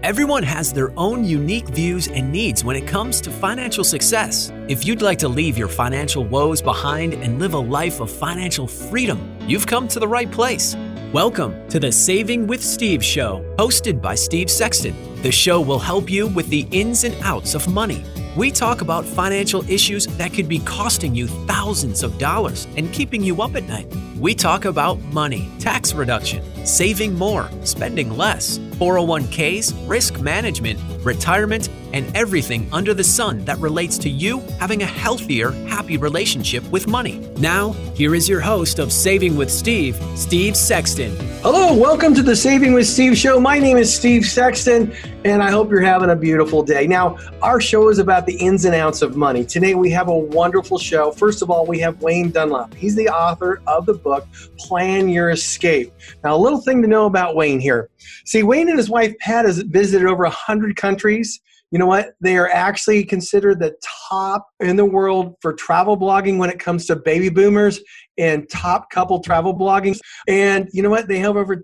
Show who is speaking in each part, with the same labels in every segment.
Speaker 1: Everyone has their own unique views and needs when it comes to financial success. If you'd like to leave your financial woes behind and live a life of financial freedom, you've come to the right place. Welcome to the Saving with Steve show, hosted by Steve Sexton. The show will help you with the ins and outs of money. We talk about financial issues that could be costing you thousands of dollars and keeping you up at night. We talk about money, tax reduction, saving more, spending less, 401ks, risk management, retirement, and everything under the sun that relates to you having a healthier, happy relationship with money. Now, here is your host of Saving with Steve, Steve Sexton.
Speaker 2: Hello, welcome to the Saving with Steve show. My name is Steve Sexton, and I hope you're having a beautiful day. Now, our show is about the ins and outs of money. Today, we have a wonderful show. First of all, we have Wayne Dunlop. He's the author of the book, Plan Your Escape. Now, a little thing to know about Wayne here. See, Wayne and his wife, Pat, has visited over 100 countries. You know what? They are actually considered the top in the world for travel blogging when it comes to baby boomers and top couple travel blogging. And you know what? They have over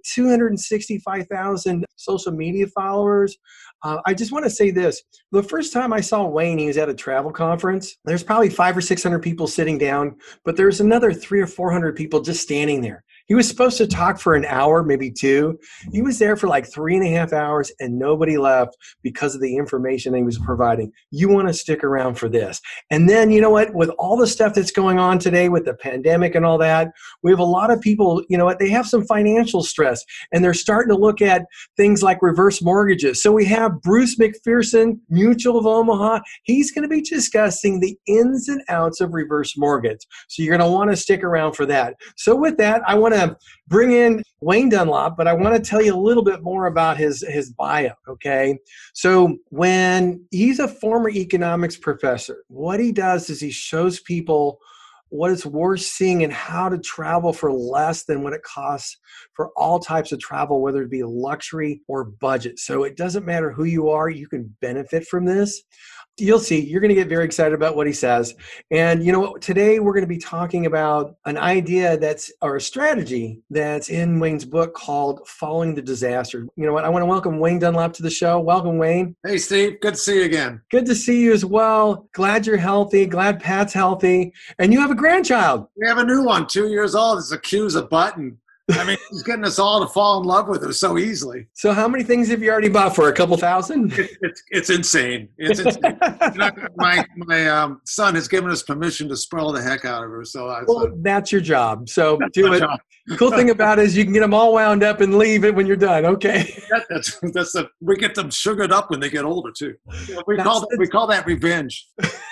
Speaker 2: 265,000 social media followers. I just want to say this. The first time I saw Wayne, he was at a travel conference. There's probably 500 or 600 people sitting down, but there's another 300 or 400 people just standing there. He was supposed to talk for an hour, maybe two. He was there for like 3.5 hours and nobody left because of the information he was providing. You want to stick around for this. And then, you know what, with all the stuff that's going on today with the pandemic and all that, we have a lot of people, you know what, they have some financial stress and they're starting to look at things like reverse mortgages. So we have Bruce McPherson, Mutual of Omaha. He's going to be discussing the ins and outs of reverse mortgage. So you're going to want to stick around for that. So with that, I want to bring in Wayne Dunlop, but I want to tell you a little bit more about his bio, okay? So when he's a former economics professor, what he does is he shows people what it's worth seeing and how to travel for less than what it costs for all types of travel, whether it be luxury or budget. So it doesn't matter who you are, you can benefit from this. You'll see, you're going to get very excited about what he says. And you know what, today we're going to be talking about an idea or a strategy that's in Wayne's book called Following the Disaster. You know what, I want to welcome Wayne Dunlop to the show. Welcome, Wayne.
Speaker 3: Hey, Steve. Good to see you again.
Speaker 2: Good to see you as well. Glad you're healthy. Glad Pat's healthy. And you have a grandchild.
Speaker 3: We have a new one, 2 years old. It's a Q's a button. I mean, he's getting us all to fall in love with her so easily.
Speaker 2: So how many things have you already bought for? A couple thousand?
Speaker 3: It's insane. It's insane. My son has given us permission to spoil the heck out of her. So
Speaker 2: that's your job. So do it. The cool thing about it is you can get them all wound up and leave it when you're done. Okay.
Speaker 3: We get them sugared up when they get older too. We call that revenge.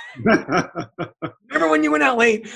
Speaker 2: Remember when you went out late?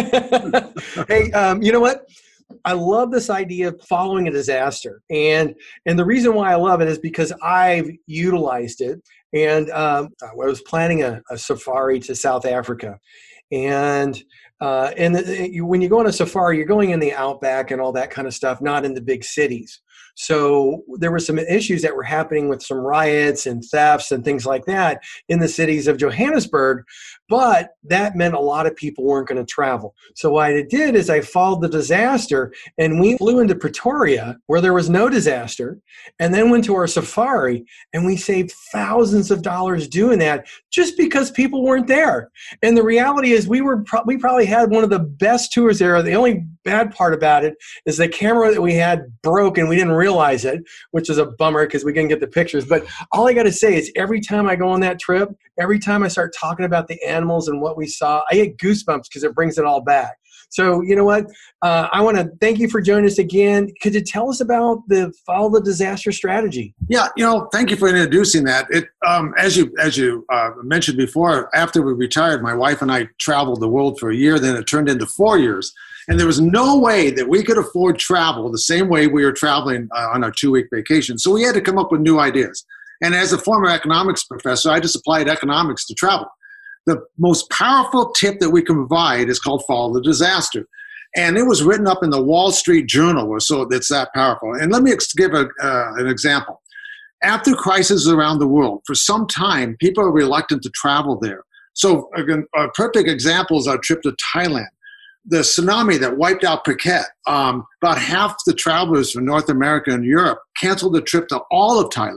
Speaker 2: Hey, you know what? I love this idea of following a disaster. And the reason why I love it is because I've utilized it. And I was planning a safari to South Africa. And when you go on a safari, you're going in the outback and all that kind of stuff, not in the big cities. So there were some issues that were happening with some riots and thefts and things like that in the cities of Johannesburg, but that meant a lot of people weren't going to travel. So what I did is I followed the disaster and we flew into Pretoria where there was no disaster and then went to our safari and we saved thousands of dollars doing that just because people weren't there. And the reality is we probably had one of the best tours there. The only bad part about it is the camera that we had broke and we didn't realize it, which is a bummer because we didn't get the pictures. But all I got to say is every time I go on that trip, every time I start talking about the animals and what we saw, I get goosebumps because it brings it all back. So you know what? I want to thank you for joining us again. Could you tell us about the Follow the Disaster strategy?
Speaker 3: Yeah, thank you for introducing that. As you mentioned before, after we retired, my wife and I traveled the world for a year. Then it turned into 4 years. And there was no way that we could afford travel the same way we were traveling on our 2-week vacation. So we had to come up with new ideas. And as a former economics professor, I just applied economics to travel. The most powerful tip that we can provide is called Follow the Disaster. And it was written up in the Wall Street Journal, so it's that powerful. And let me give an example. After crises around the world, for some time, people are reluctant to travel there. So a perfect example is our trip to Thailand. The tsunami that wiped out Phuket, about half the travelers from North America and Europe canceled the trip to all of Thailand.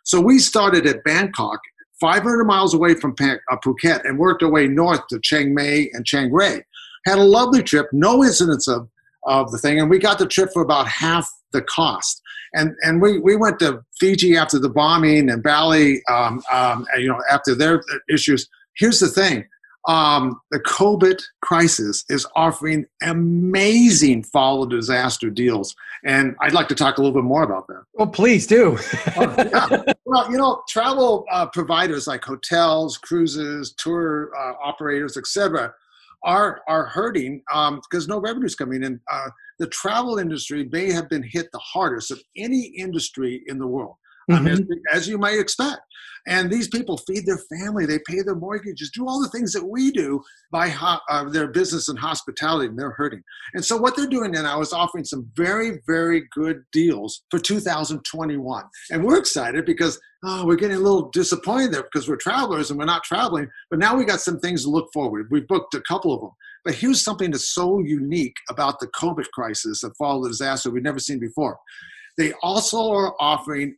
Speaker 3: So we started at Bangkok, 500 miles away from Phuket, and worked our way north to Chiang Mai and Chiang Rai. Had a lovely trip, no incidents of the thing, and we got the trip for about half the cost. And we went to Fiji after the bombing and Bali, after their issues. Here's the thing. The COVID crisis is offering amazing follow disaster deals. And I'd like to talk a little bit more about that.
Speaker 2: Well, please do.
Speaker 3: Well, travel providers like hotels, cruises, tour operators, etc., are hurting because no revenue is coming in. The travel industry may have been hit the hardest of any industry in the world, as you might expect. And these people feed their family, they pay their mortgages, do all the things that we do by their business and hospitality, and they're hurting. And so what they're doing now is offering some very, very good deals for 2021. And we're excited because we're getting a little disappointed there because we're travelers and we're not traveling. But now we got some things to look forward. We've booked a couple of them. But here's something that's so unique about the COVID crisis that followed the disaster we've never seen before. They also are offering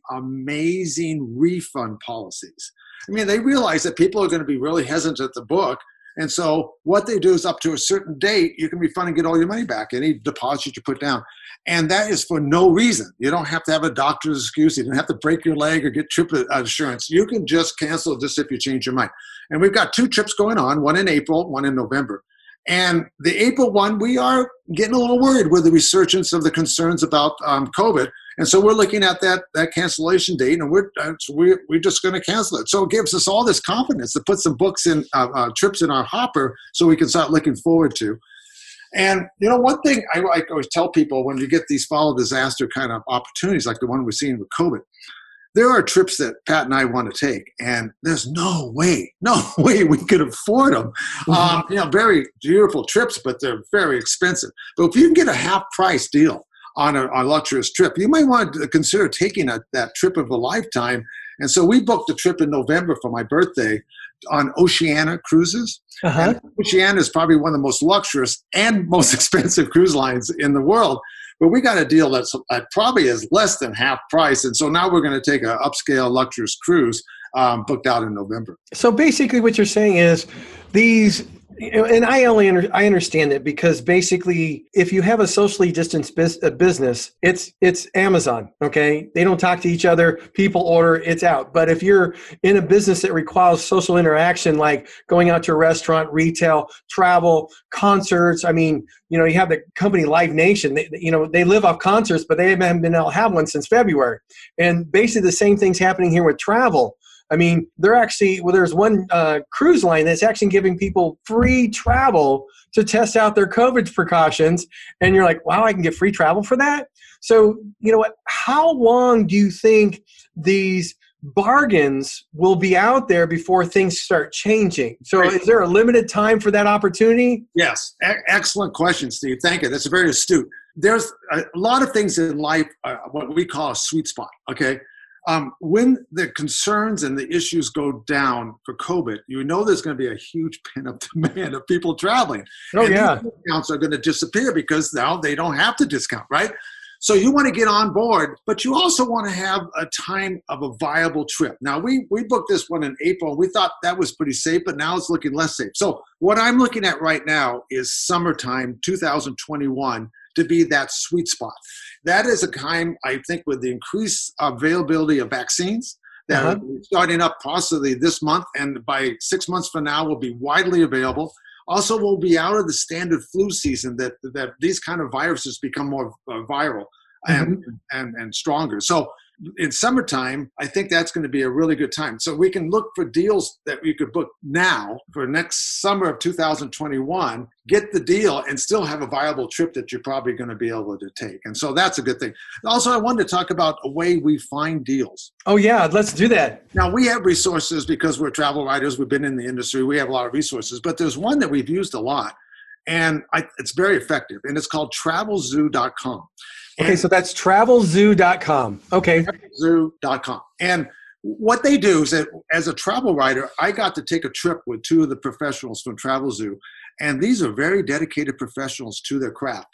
Speaker 3: amazing refund policies. I mean, they realize that people are going to be really hesitant to book. And so what they do is up to a certain date, you can refund and get all your money back, any deposit you put down. And that is for no reason. You don't have to have a doctor's excuse. You don't have to break your leg or get trip insurance. You can just cancel just if you change your mind. And we've got 2 trips going on, one in April, one in November. And the April one, we are getting a little worried with the resurgence of the concerns about COVID. And so we're looking at that cancellation date, and we're just going to cancel it. So it gives us all this confidence to put some books in, trips in our hopper so we can start looking forward to. And, one thing I always tell people when you get these follow disaster kind of opportunities like the one we're seeing with COVID, there are trips that Pat and I want to take, and there's no way we could afford them. Very beautiful trips, but they're very expensive. But if you can get a half-price deal on a luxurious trip, you might want to consider taking that trip of a lifetime. And so we booked a trip in November for my birthday on Oceania Cruises. And Oceania is probably one of the most luxurious and most expensive cruise lines in the world. But we got a deal that probably is less than half price. And so now we're going to take an upscale luxurious cruise booked out in November.
Speaker 2: So basically what you're saying is these, and I understand it because basically if you have a socially distanced business, it's Amazon, okay? They don't talk to each other, people order, it's out. But if you're in a business that requires social interaction, like going out to a restaurant, retail, travel, concerts, you have the company Live Nation, they live off concerts, but they haven't been able to have one since February. And basically the same thing's happening here with travel. There's one cruise line that's actually giving people free travel to test out their COVID precautions. And you're like, wow, I can get free travel for that? So, how long do you think these bargains will be out there before things start changing? So is there a limited time for that opportunity?
Speaker 3: Yes. Excellent question, Steve. Thank you. That's very astute. There's a lot of things in life, what we call a sweet spot, okay? When the concerns and the issues go down for COVID, there's going to be a huge pent-up demand of people traveling. These discounts are going to disappear because now they don't have to discount, right? So you want to get on board, but you also want to have a time of a viable trip. Now, we booked this one in April. We thought that was pretty safe, but now it's looking less safe. So what I'm looking at right now is summertime 2021 to be that sweet spot. That is a time, I think, with the increased availability of vaccines that are starting up possibly this month, and by 6 months from now will be widely available. Also, we'll be out of the standard flu season that these kind of viruses become more viral and stronger. So in summertime, I think that's going to be a really good time. So we can look for deals that we could book now for next summer of 2021, get the deal and still have a viable trip that you're probably going to be able to take. And so that's a good thing. Also, I wanted to talk about a way we find deals.
Speaker 2: Oh, yeah, let's do that.
Speaker 3: Now, we have resources because we're travel writers. We've been in the industry. We have a lot of resources, but there's one that we've used a lot. And it's very effective, and it's called TravelZoo.com.
Speaker 2: Okay, so that's TravelZoo.com. Okay.
Speaker 3: TravelZoo.com. And what they do is that as a travel writer, I got to take a trip with 2 of the professionals from TravelZoo, and these are very dedicated professionals to their craft.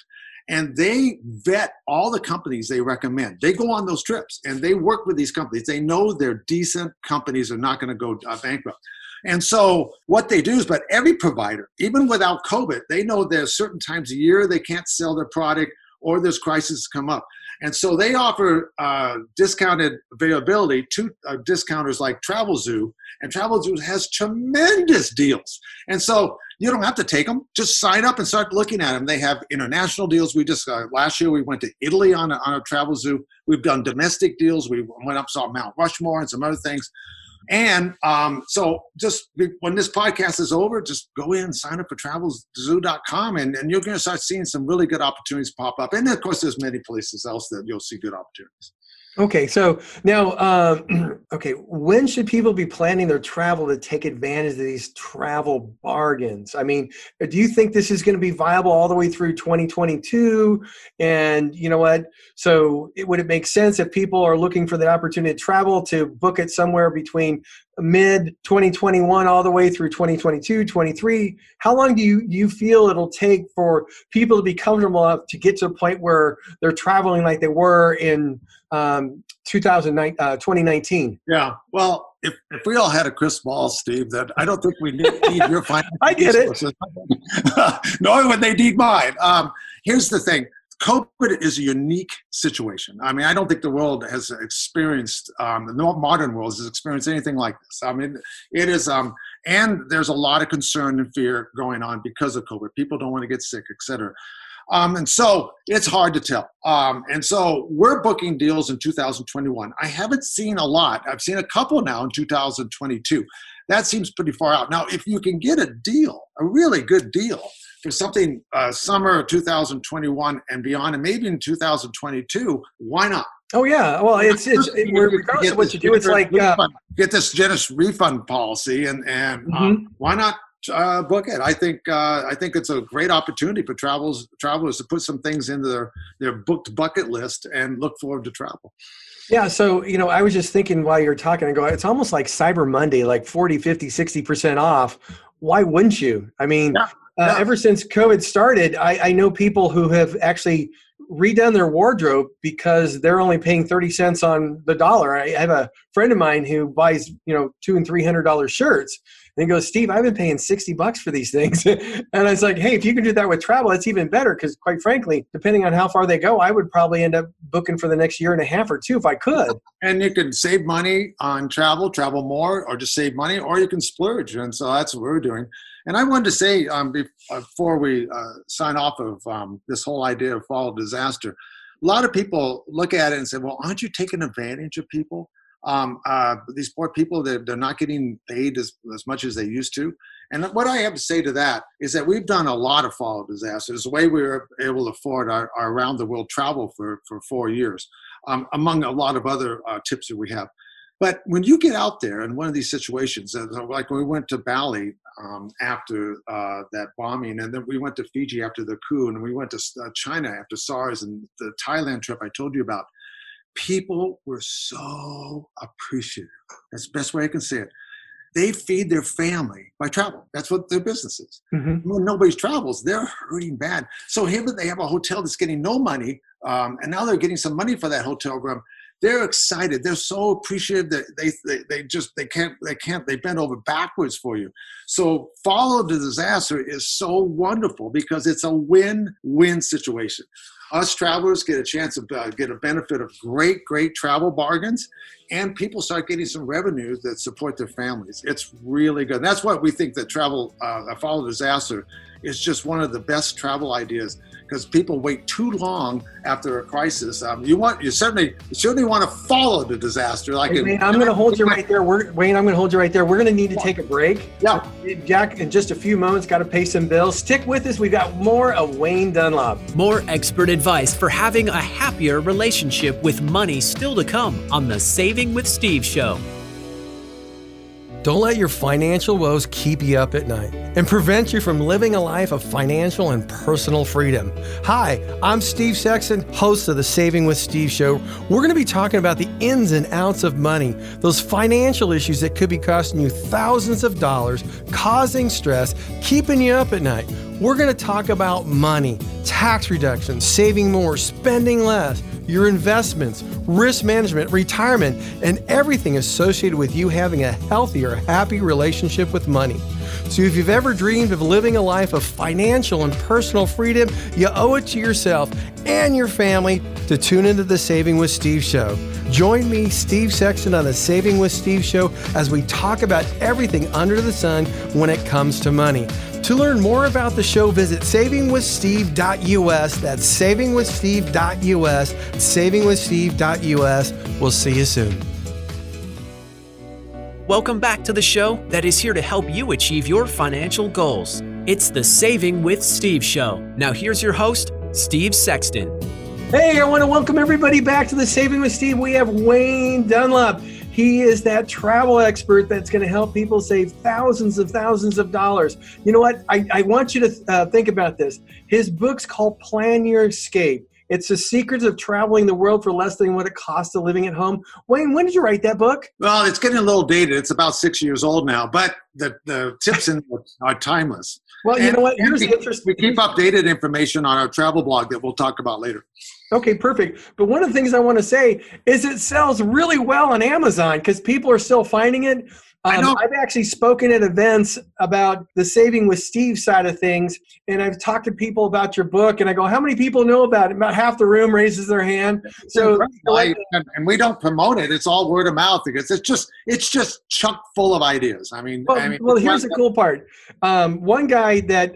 Speaker 3: And they vet all the companies they recommend. They go on those trips and they work with these companies. They know they're decent companies, are not going to go bankrupt. And so what they do is, but every provider, even without COVID, they know there's certain times a year they can't sell their product or there's crises come up. And so they offer discounted availability to discounters like TravelZoo, and TravelZoo has tremendous deals. And so you don't have to take them. Just sign up and start looking at them. They have international deals. We just, last year we went to Italy on a TravelZoo. We've done domestic deals. We went up, saw Mount Rushmore and some other things. And so just when this podcast is over, just go in and sign up for travelzoo.com and you're going to start seeing some really good opportunities pop up. And of course, there's many places else that you'll see good opportunities.
Speaker 2: Okay, so now, when should people be planning their travel to take advantage of these travel bargains? I mean, do you think this is going to be viable all the way through 2022? And you know what? So would it make sense if people are looking for the opportunity to travel to book it somewhere between mid 2021 all the way through 2022, 23? How long do you feel it'll take for people to be comfortable enough to get to a point where they're traveling like they were in 2019?
Speaker 3: Yeah. Well, if we all had a crystal ball, Steve, that I don't think we need your financial
Speaker 2: I get
Speaker 3: resources. Nor would they need mine. Here's the thing. COVID is a unique situation. I mean, I don't think the world has experienced, the modern world has experienced anything like this. I mean, it is, and there's a lot of concern and fear going on because of COVID. People don't want to get sick, et cetera. And so it's hard to tell. And so we're booking deals in 2021. I haven't seen a lot. I've seen a couple now in 2022. That seems pretty far out. Now, if you can get a deal, a really good deal for something summer 2021 and beyond, and maybe in 2022, why not?
Speaker 2: Oh yeah. Well, it's regardless of what you do, it's like
Speaker 3: get this generous refund policy, and why not book it? I think it's a great opportunity for travelers to put some things into their booked bucket list and look forward to travel.
Speaker 2: Yeah. So, I was just thinking while you were talking, I go, it's almost like Cyber Monday, like 40, 50, 60% off. Why wouldn't you? I mean, ever since COVID started, I know people who have actually redone their wardrobe because they're only paying 30 cents on the dollar. I have a friend of mine who buys, $200 and $300 shirts. And he goes, Steve, I've been paying $60 for these things. And I was like, hey, if you can do that with travel, it's even better. Because quite frankly, depending on how far they go, I would probably end up booking for the next year and a half or two if I could.
Speaker 3: And you can save money on travel more, or just save money, or you can splurge. And so that's what we're doing. And I wanted to say before we sign off of this whole idea of fall disaster, a lot of people look at it and say, well, aren't you taking advantage of people? These poor people, they're not getting paid as much as they used to. And what I have to say to that is that we've done a lot of fall disasters. The way we were able to afford our around the world travel for 4 years, among a lot of other tips that we have. But when you get out there in one of these situations, like when we went to Bali after that bombing, and then we went to Fiji after the coup, and we went to China after SARS, and the Thailand trip I told you about, people were so appreciative. That's the best way I can say it. They feed their family by travel. That's what their business is. Mm-hmm. When nobody travels, they're hurting bad. So here they have a hotel that's getting no money, and now they're getting some money for that hotel room. They're excited. They're so appreciative that they bend over backwards for you. So follow the disaster is so wonderful because it's a win-win situation. Us travelers get a chance to get a benefit of great travel bargains, and people start getting some revenues that support their families. It's really good. And that's what we think that travel, follow disaster is just one of the best travel ideas, because people wait too long after a crisis. You certainly want to follow the disaster.
Speaker 2: Wayne, I'm going to hold you right there. We're going to need to take a break.
Speaker 3: Yeah.
Speaker 2: Jack, in just a few moments, got to pay some bills. Stick with us. We've got more of Wayne Dunlop.
Speaker 1: More expert advice for having a happier relationship with money still to come on the Saving with Steve show.
Speaker 2: Don't let your financial woes keep you up at night and prevent you from living a life of financial and personal freedom. Hi, I'm Steve Sexton, host of the Saving with Steve show. We're going to be talking about the ins and outs of money, those financial issues that could be costing you thousands of dollars, causing stress, keeping you up at night. We're going to talk about money, tax reduction, saving more, spending less, your investments, risk management, retirement, and everything associated with you having a healthier, happy relationship with money. So if you've ever dreamed of living a life of financial and personal freedom, you owe it to yourself and your family to tune into the Saving with Steve show. Join me, Steve Sexton, on the Saving with Steve show as we talk about everything under the sun when it comes to money. To learn more about the show, visit savingwithsteve.us. That's savingwithsteve.us, savingwithsteve.us. We'll see you soon.
Speaker 1: Welcome back to the show that is here to help you achieve your financial goals. It's the Saving with Steve show. Now here's your host, Steve Sexton.
Speaker 2: Hey, I want to welcome everybody back to the Saving with Steve. We have Wayne Dunlop. He is that travel expert that's going to help people save thousands of dollars. You know what? I want you to think about this. His book's called Plan Your Escape. It's the secrets of traveling the world for less than what it costs to living at home. Wayne, when did you write that book?
Speaker 3: Well, it's getting a little dated. It's about 6 years old now, but the tips in it are timeless.
Speaker 2: Well, you know what? Here's the interesting.
Speaker 3: We keep updated information on our travel blog that we'll talk about later.
Speaker 2: Okay, perfect. But one of the things I want to say is it sells really well on Amazon because people are still finding it. I've actually spoken at events about the Saving with Steve side of things, and I've talked to people about your book, and I go, how many people know about it? About half the room raises their hand. So,
Speaker 3: and we don't promote it. It's all word of mouth because it's just chock full of ideas. Well,
Speaker 2: here's the cool part. One guy that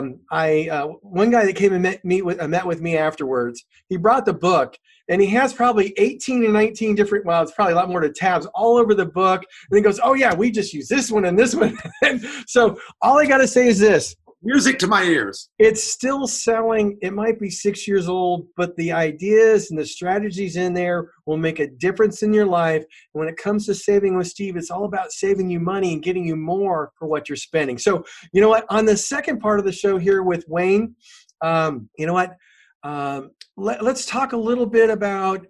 Speaker 2: came and met with me afterwards, he brought the book. And he has probably 18 and 19 different, well, it's probably a lot more to tabs all over the book. And he goes, oh, yeah, we just use this one and this one. And so all I got to say is this.
Speaker 3: Music to my ears.
Speaker 2: It's still selling. It might be 6 years old, but the ideas and the strategies in there will make a difference in your life. And when it comes to Saving with Steve, it's all about saving you money and getting you more for what you're spending. So, you know what? On the second part of the show here with Wayne, you know what? Let's talk a little bit about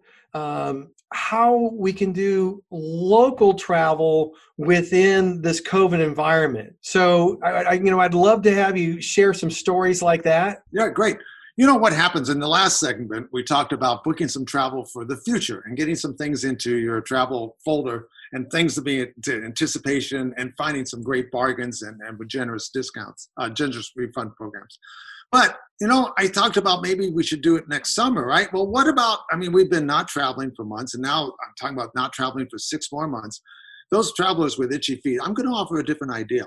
Speaker 2: how we can do local travel within this COVID environment. So, I'd love to have you share some stories like that.
Speaker 3: Yeah, great. You know what happens in the last segment, we talked about booking some travel for the future and getting some things into your travel folder and things to be to anticipation and finding some great bargains and with generous discounts, generous refund programs. But, I talked about maybe we should do it next summer, right? Well, what about, we've been not traveling for months, and now I'm talking about not traveling for 6 more months. Those travelers with itchy feet, I'm going to offer a different idea.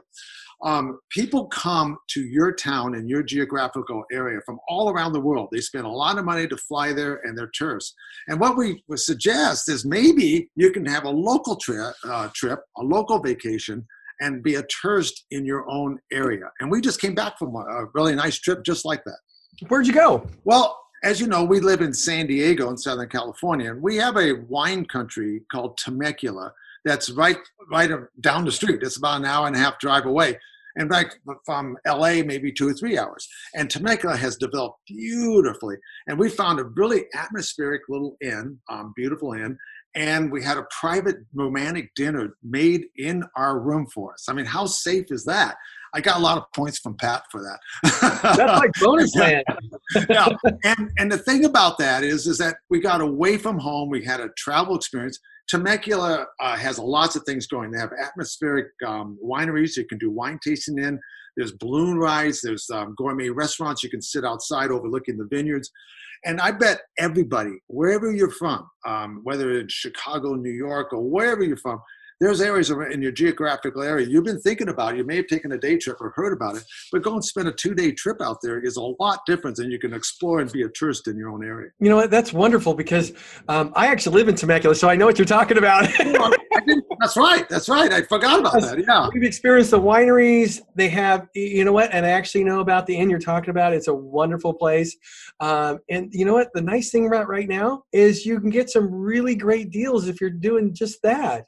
Speaker 3: People come to your town and your geographical area from all around the world. They spend a lot of money to fly there, and they're tourists. And what we would suggest is maybe you can have a local trip, a local vacation, and be a tourist in your own area. And we just came back from a really nice trip just like that.
Speaker 2: Where'd you go?
Speaker 3: Well, as you know, we live in San Diego in Southern California, and we have a wine country called Temecula that's right down the street. It's about an hour and a half drive away. In fact, from LA, maybe 2 or 3 hours. And Temecula has developed beautifully. And we found a really atmospheric little inn, beautiful inn. And we had a private romantic dinner made in our room for us. How safe is that? I got a lot of points from Pat for that.
Speaker 2: That's like bonus land.
Speaker 3: Yeah. And the thing about that is that we got away from home. We had a travel experience. Temecula has lots of things going. They have atmospheric wineries you can do wine tasting in. There's balloon rides. There's gourmet restaurants. You can sit outside overlooking the vineyards. And I bet everybody, wherever you're from, whether it's Chicago, New York, or wherever you're from, there's areas in your geographical area you've been thinking about. You may have taken a day trip or heard about it, but go and spend a 2-day trip out there is a lot different than you can explore and be a tourist in your own area.
Speaker 2: You know what? That's wonderful because I actually live in Temecula, so I know what you're talking about.
Speaker 3: That's right. I forgot about that. Yeah.
Speaker 2: We've experienced the wineries. They have, you know what? And I actually know about the inn you're talking about. It's a wonderful place. And you know what? The nice thing about right now is you can get some really great deals if you're doing just that.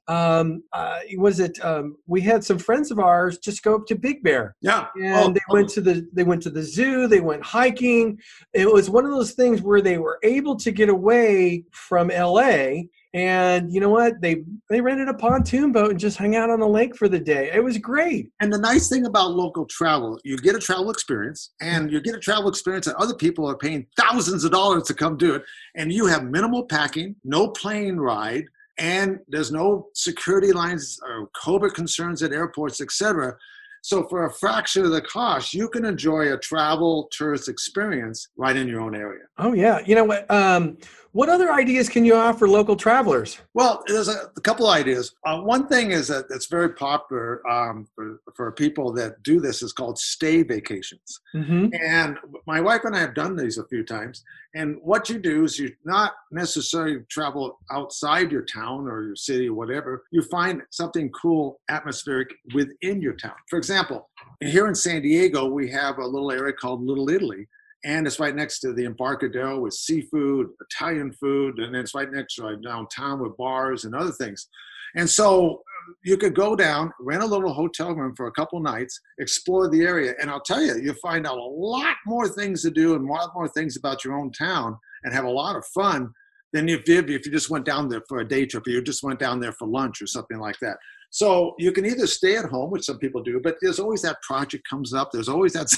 Speaker 2: We had some friends of ours just go up to Big Bear.
Speaker 3: Yeah.
Speaker 2: And they went to the zoo, they went hiking. It was one of those things where they were able to get away from LA And you know what? They rented a pontoon boat and just hung out on the lake for the day. It was great.
Speaker 3: And the nice thing about local travel, you get a travel experience, and you get a travel experience that other people are paying thousands of dollars to come do it. And you have minimal packing, no plane ride, and there's no security lines or COVID concerns at airports, etc. So for a fraction of the cost, you can enjoy a travel tourist experience right in your own area.
Speaker 2: Oh, yeah. You know what other ideas can you offer local travelers?
Speaker 3: Well, there's a couple ideas. One thing is that it's very popular for people that do this is called stay vacations.
Speaker 2: Mm-hmm.
Speaker 3: And my wife and I have done these a few times. And what you do is you not necessarily travel outside your town or your city or whatever. You find something cool, atmospheric within your town. For example, here in San Diego, we have a little area called Little Italy. And it's right next to the Embarcadero with seafood, Italian food, and it's right next to downtown with bars and other things. And so you could go down, rent a little hotel room for a couple nights, explore the area, and I'll tell you, you'll find out a lot more things to do and a lot more things about your own town and have a lot of fun than you did if you just went down there for a day trip or you just went down there for lunch or something like that. So you can either stay at home, which some people do, but there's always that project comes up. There's always that.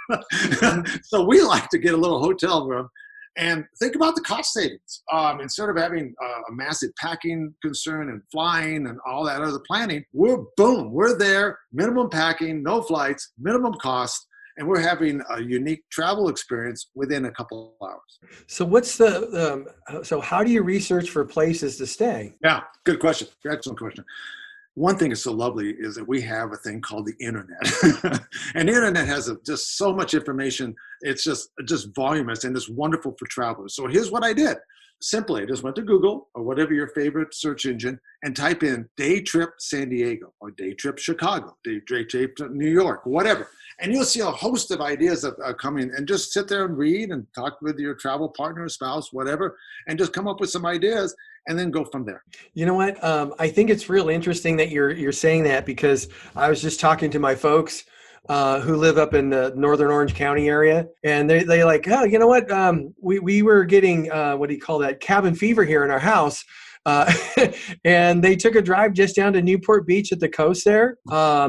Speaker 3: So we like to get a little hotel room and think about the cost savings. Instead of having a massive packing concern and flying and all that other planning, we're there, minimum packing, no flights, minimum cost, and we're having a unique travel experience within a couple of hours.
Speaker 2: So so how do you research for places to stay?
Speaker 3: Yeah, good question. Excellent question. One thing that's so lovely is that we have a thing called the internet. And the internet has just so much information. It's just voluminous, and it's wonderful for travelers. So here's what I did. Simply, I just went to Google or whatever your favorite search engine and type in day trip San Diego or day trip Chicago, day trip New York, whatever. And you'll see a host of ideas that are coming, and just sit there and read and talk with your travel partner, spouse, whatever, and just come up with some ideas and then go from there.
Speaker 2: You know what? I think it's real interesting that you're saying that, because I was just talking to my folks who live up in the Northern Orange County area, and they like, oh, you know what? We were getting what do you call that? Cabin fever here in our house. And they took a drive just down to Newport Beach at the coast there.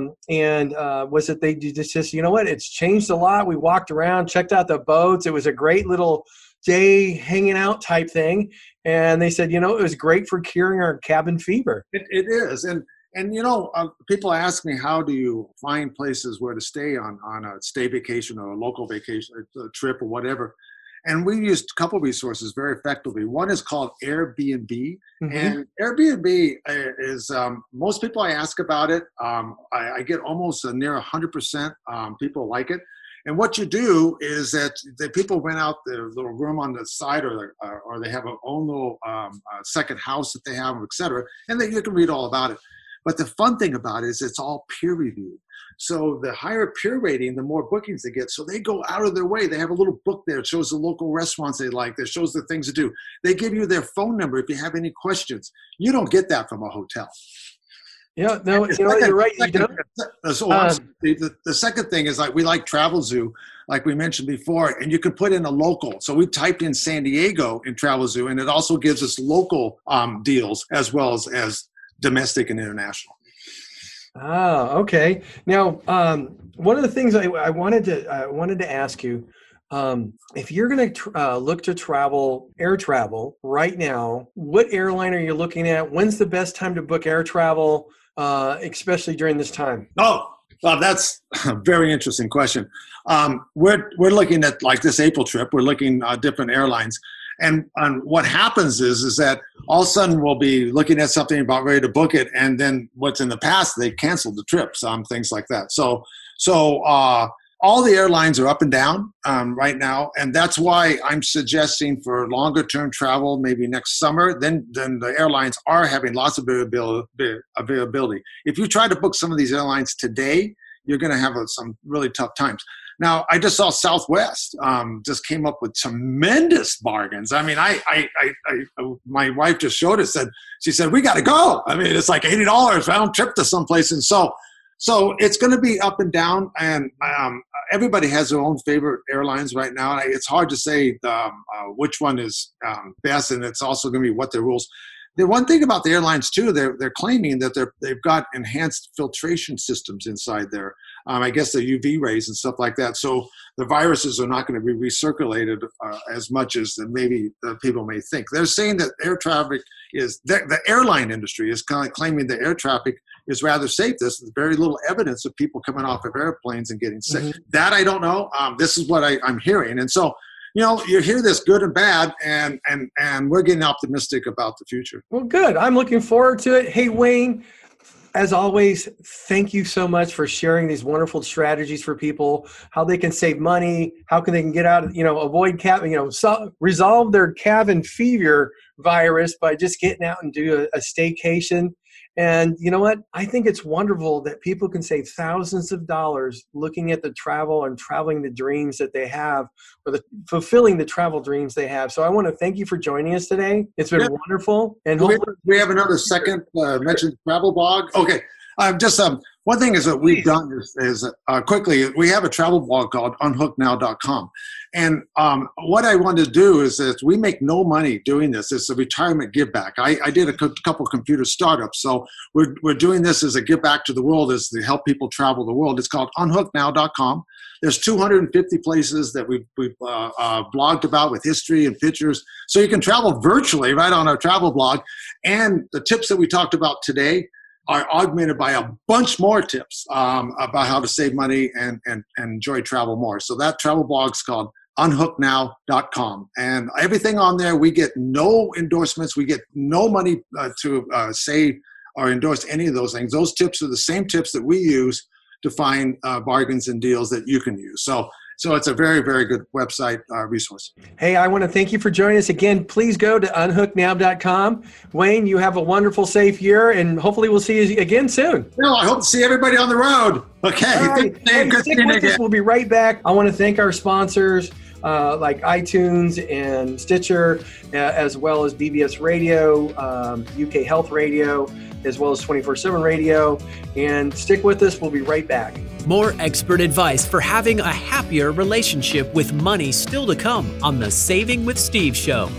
Speaker 2: They just, you know what? It's changed a lot. We walked around, checked out the boats. It was a great little day hanging out type thing. And they said, you know, it was great for curing our cabin fever.
Speaker 3: It is. And you know, people ask me, how do you find places where to stay on a stay vacation or a local vacation, a trip or whatever? And we used a couple of resources very effectively. One is called Airbnb. Mm-hmm. And Airbnb is, most people I ask about it, I get almost near 100% people like it. And what you do is that the people rent out their little room on the side, or they have their own little second house that they have, et cetera. And then you can read all about it. But the fun thing about it is it's all peer reviewed. So the higher peer rating, the more bookings they get. So they go out of their way. They have a little book there. It shows the local restaurants they like. That shows the things to do. They give you their phone number if you have any questions. You don't get that from a hotel.
Speaker 2: Yeah, no, you know, you're right. You don't.
Speaker 3: The second thing is, like, we like Travelzoo, like we mentioned before, and you can put in a local. So we typed in San Diego in Travelzoo, and it also gives us local deals as well as domestic and international.
Speaker 2: Oh, okay. Now, one of the things I wanted to ask you, if you're going to look to air travel right now, what airline are you looking at? When's the best time to book air travel, especially during this time?
Speaker 3: Oh, well, that's a very interesting question. We're looking at, like, this April trip. We're looking at different airlines. And what happens is that all of a sudden we'll be looking at something about ready to book it, and then what's in the past, they canceled the trip, things like that. So all the airlines are up and down right now, and that's why I'm suggesting for longer term travel, maybe next summer. Then the airlines are having lots of availability. If you try to book some of these airlines today, you're going to have some really tough times. Now, I just saw Southwest just came up with tremendous bargains. I mean, my wife just showed us that she said, we got to go. I mean, it's like $80 round trip to someplace. And so it's going to be up and down. And everybody has their own favorite airlines right now. It's hard to say which one is best. And it's also going to be what the rules. the one thing about the airlines too, they're claiming that they've got enhanced filtration systems inside there. I guess the UV rays and stuff like that. So the viruses are not going to be recirculated as much as maybe people may think. They're saying that air traffic the airline industry is kind of claiming that air traffic is rather safe. There's very little evidence of people coming off of airplanes and getting sick. Mm-hmm. That I don't know. This is what I'm hearing. And so, you hear this good and bad, and we're getting optimistic about the future.
Speaker 2: Well, good. I'm looking forward to it. Hey, Wayne, as always, thank you so much for sharing these wonderful strategies for people, how they can save money, how they can get out, avoid resolve their cabin fever virus by just getting out and do a staycation. And you know what? I think it's wonderful that people can save thousands of dollars looking at the travel and traveling the dreams that they have, or fulfilling the travel dreams they have. So I want to thank you for joining us today. It's been wonderful. And
Speaker 3: we have another second mentioned travel blog. Okay. One thing is that we've done is quickly, we have a travel blog called unhookednow.com. And what I want to do is that we make no money doing this. It's a retirement give back. I did a couple computer startups. So we're doing this as a give back to the world, as to help people travel the world. It's called unhookednow.com. There's 250 places that we've blogged about with history and pictures. So you can travel virtually right on our travel blog. And the tips that we talked about today are augmented by a bunch more tips about how to save money and enjoy travel more. So that travel blog's called unhookednow.com. And everything on there, we get no endorsements. We get no money to say or endorse any of those things. Those tips are the same tips that we use to find bargains and deals that you can use. So it's a very, very good website resource.
Speaker 2: Hey, I want to thank you for joining us again. Please go to unhookednow.com. Wayne, you have a wonderful, safe year, and hopefully we'll see you again soon.
Speaker 3: No, I hope to see everybody on the road. Okay.
Speaker 2: All right. Stick with us. We'll be right back. I want to thank our sponsors like iTunes and Stitcher, as well as BBS Radio, UK Health Radio, as well as 24/7 Radio. And stick with us. We'll be right back.
Speaker 1: More expert advice for having a happier relationship with money still to come on the Saving with Steve show.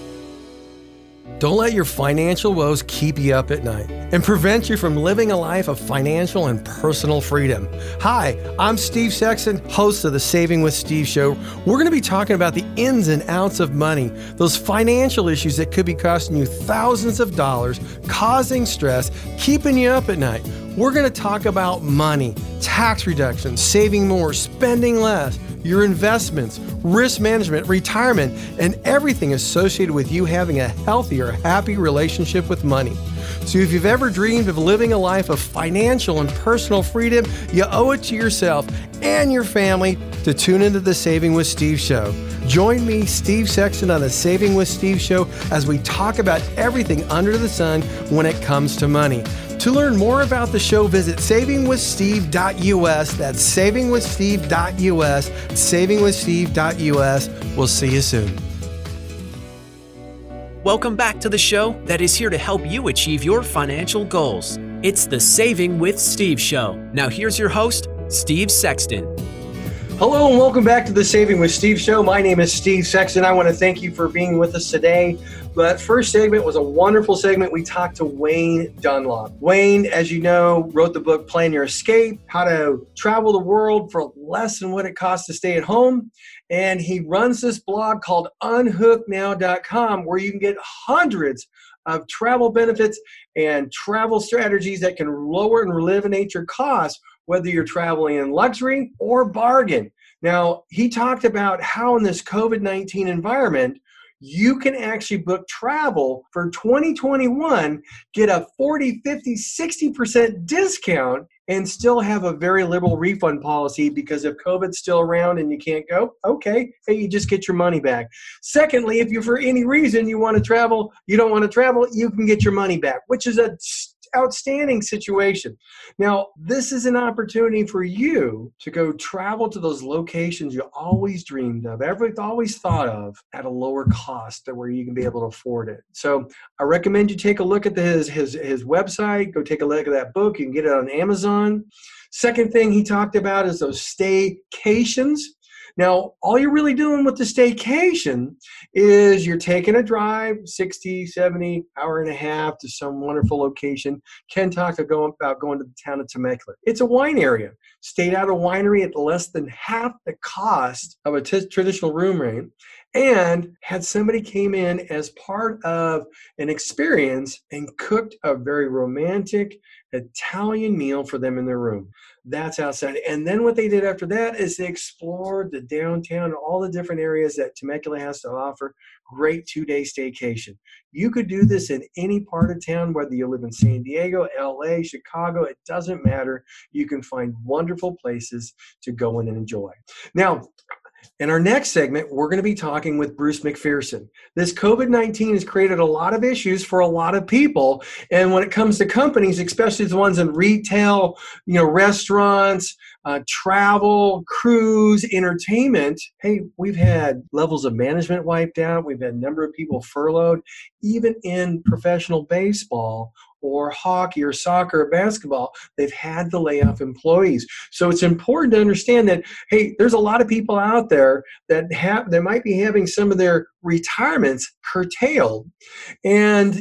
Speaker 2: Don't let your financial woes keep you up at night and prevent you from living a life of financial and personal freedom. Hi, I'm Steve Sexton, host of the Saving with Steve show. We're going to be talking about the ins and outs of money, those financial issues that could be costing you thousands of dollars, causing stress, keeping you up at night. We're going to talk about money, tax reduction, saving more, spending less, your investments, risk management, retirement, and everything associated with you having a healthier, happy relationship with money. So if you've ever dreamed of living a life of financial and personal freedom, you owe it to yourself and your family to tune into the Saving with Steve show. Join me, Steve Sexton, on the Saving with Steve show as we talk about everything under the sun when it comes to money. To learn more about the show, visit savingwithsteve.us. That's savingwithsteve.us, savingwithsteve.us. We'll see you soon.
Speaker 1: Welcome back to the show that is here to help you achieve your financial goals. It's the Saving with Steve show. Now here's your host, Steve Sexton.
Speaker 2: Hello and welcome back to the Saving with Steve show. My name is Steve Sexton. I want to thank you for being with us today. That first segment was a wonderful segment. We talked to Wayne Dunlop. Wayne, as you know, wrote the book Plan Your Escape, How to Travel the World for Less Than What It Costs to Stay at Home. And he runs this blog called unhookednow.com, where you can get hundreds of travel benefits and travel strategies that can lower and eliminate your costs, whether you're traveling in luxury or bargain. Now, he talked about how in this COVID-19 environment, you can actually book travel for 2021, get a 40, 50, 60% discount, and still have a very liberal refund policy because if COVID's still around and you can't go, okay, hey, you just get your money back. Secondly, if you for any reason you want to travel, you don't want to travel, you can get your money back, which is a outstanding situation. Now, this is an opportunity for you to go travel to those locations you always dreamed of, always thought of at a lower cost to where you can be able to afford it. So I recommend you take a look at his website, go take a look at that book. You can get it on Amazon. Second thing he talked about is those staycations. Now, all you're really doing with the staycation is you're taking a drive, 60, 70, hour and a half to some wonderful location. Ken talked about going to the town of Temecula. It's a wine area. Stayed at a winery at less than half the cost of a traditional room rate, and had somebody came in as part of an experience and cooked a very romantic Italian meal for them in their room. That's outstanding. And then what they did after that is they explored the downtown, all the different areas that Temecula has to offer. Great 2-day staycation. You could do this in any part of town, whether you live in San Diego, LA, Chicago, it doesn't matter. You can find wonderful places to go in and enjoy. Now, in our next segment, we're going to be talking with Bruce McPherson. This COVID-19 has created a lot of issues for a lot of people. And when it comes to companies, especially the ones in retail, restaurants, travel, cruise, entertainment, hey, we've had levels of management wiped out. We've had a number of people furloughed. Even in professional baseball or hockey or soccer or basketball, they've had to lay off employees. So it's important to understand that, hey, there's a lot of people out there that might be having some of their retirements curtailed. And,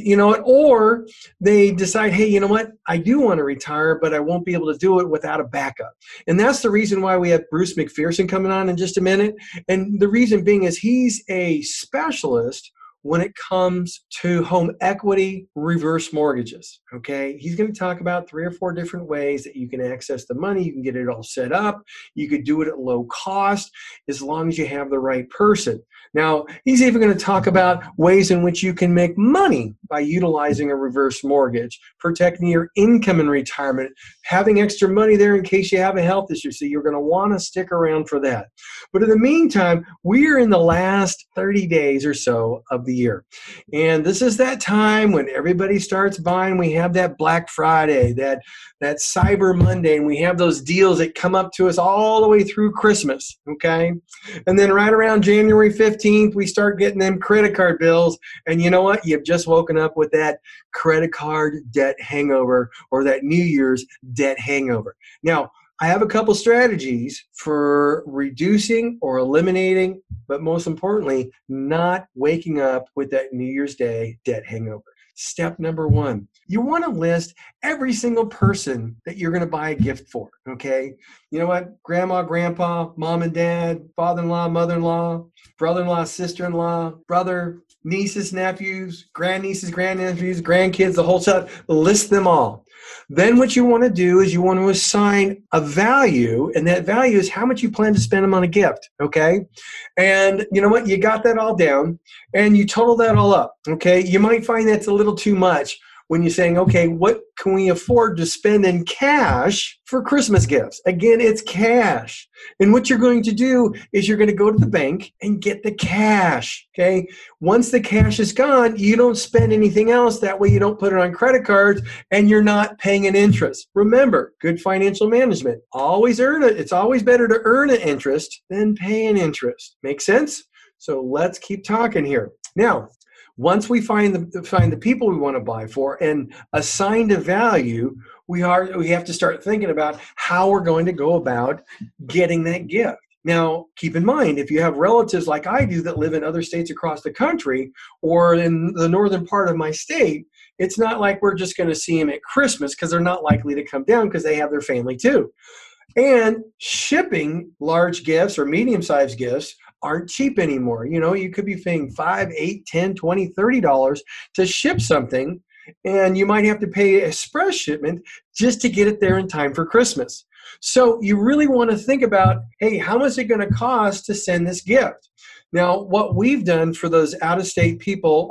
Speaker 2: or they decide, hey, you know what? I do want to retire, but I won't be able to do it without a backup. And that's the reason why we have Bruce McPherson coming on in just a minute. And the reason being is he's a specialist when it comes to home equity reverse mortgages, okay? He's going to talk about 3 or 4 different ways that you can access the money. You can get it all set up. You could do it at low cost as long as you have the right person. Now, he's even going to talk about ways in which you can make money by utilizing a reverse mortgage, protecting your income in retirement, having extra money there in case you have a health issue. So you're going to want to stick around for that. But in the meantime, we're in the last 30 days or so of the year. And this is that time when everybody starts buying. We have that Black Friday, that Cyber Monday, and we have those deals that come up to us all the way through Christmas, okay? And then right around January 15th, we start getting them credit card bills. And you know what? You've just woken up with that credit card debt hangover or that New Year's debt hangover. Now, I have a couple strategies for reducing or eliminating, but most importantly, not waking up with that New Year's Day debt hangover. Step number 1, you want to list every single person that you're going to buy a gift for, okay? You know what? Grandma, grandpa, mom and dad, father-in-law, mother-in-law, brother-in-law, sister-in-law, brother, nieces, nephews, grandnieces, grandnephews, grandkids, the whole set, list them all. Then what you want to do is you want to assign a value, and that value is how much you plan to spend them on a gift, okay? And you know what? You got that all down, and you total that all up, okay? You might find that's a little too much when you're saying, okay, what can we afford to spend in cash for Christmas gifts? Again, it's cash. And what you're going to do is you're going to go to the bank and get the cash, okay? Once the cash is gone, you don't spend anything else. That way you don't put it on credit cards and you're not paying an interest. Remember, good financial management. Always earn it. It's always better to earn an interest than pay an interest. Make sense? So let's keep talking here. Now, once we find the people we want to buy for and assign a value, we have to start thinking about how we're going to go about getting that gift. Now, keep in mind, if you have relatives like I do that live in other states across the country or in the northern part of my state, it's not like we're just going to see them at Christmas because they're not likely to come down because they have their family too. And shipping large gifts or medium-sized gifts aren't cheap anymore. You could be paying $5, $8, $10, $20, $30 to ship something, and you might have to pay express shipment just to get it there in time for Christmas. So you really want to think about, hey, how much is it going to cost to send this gift? Now, what we've done for those out-of-state people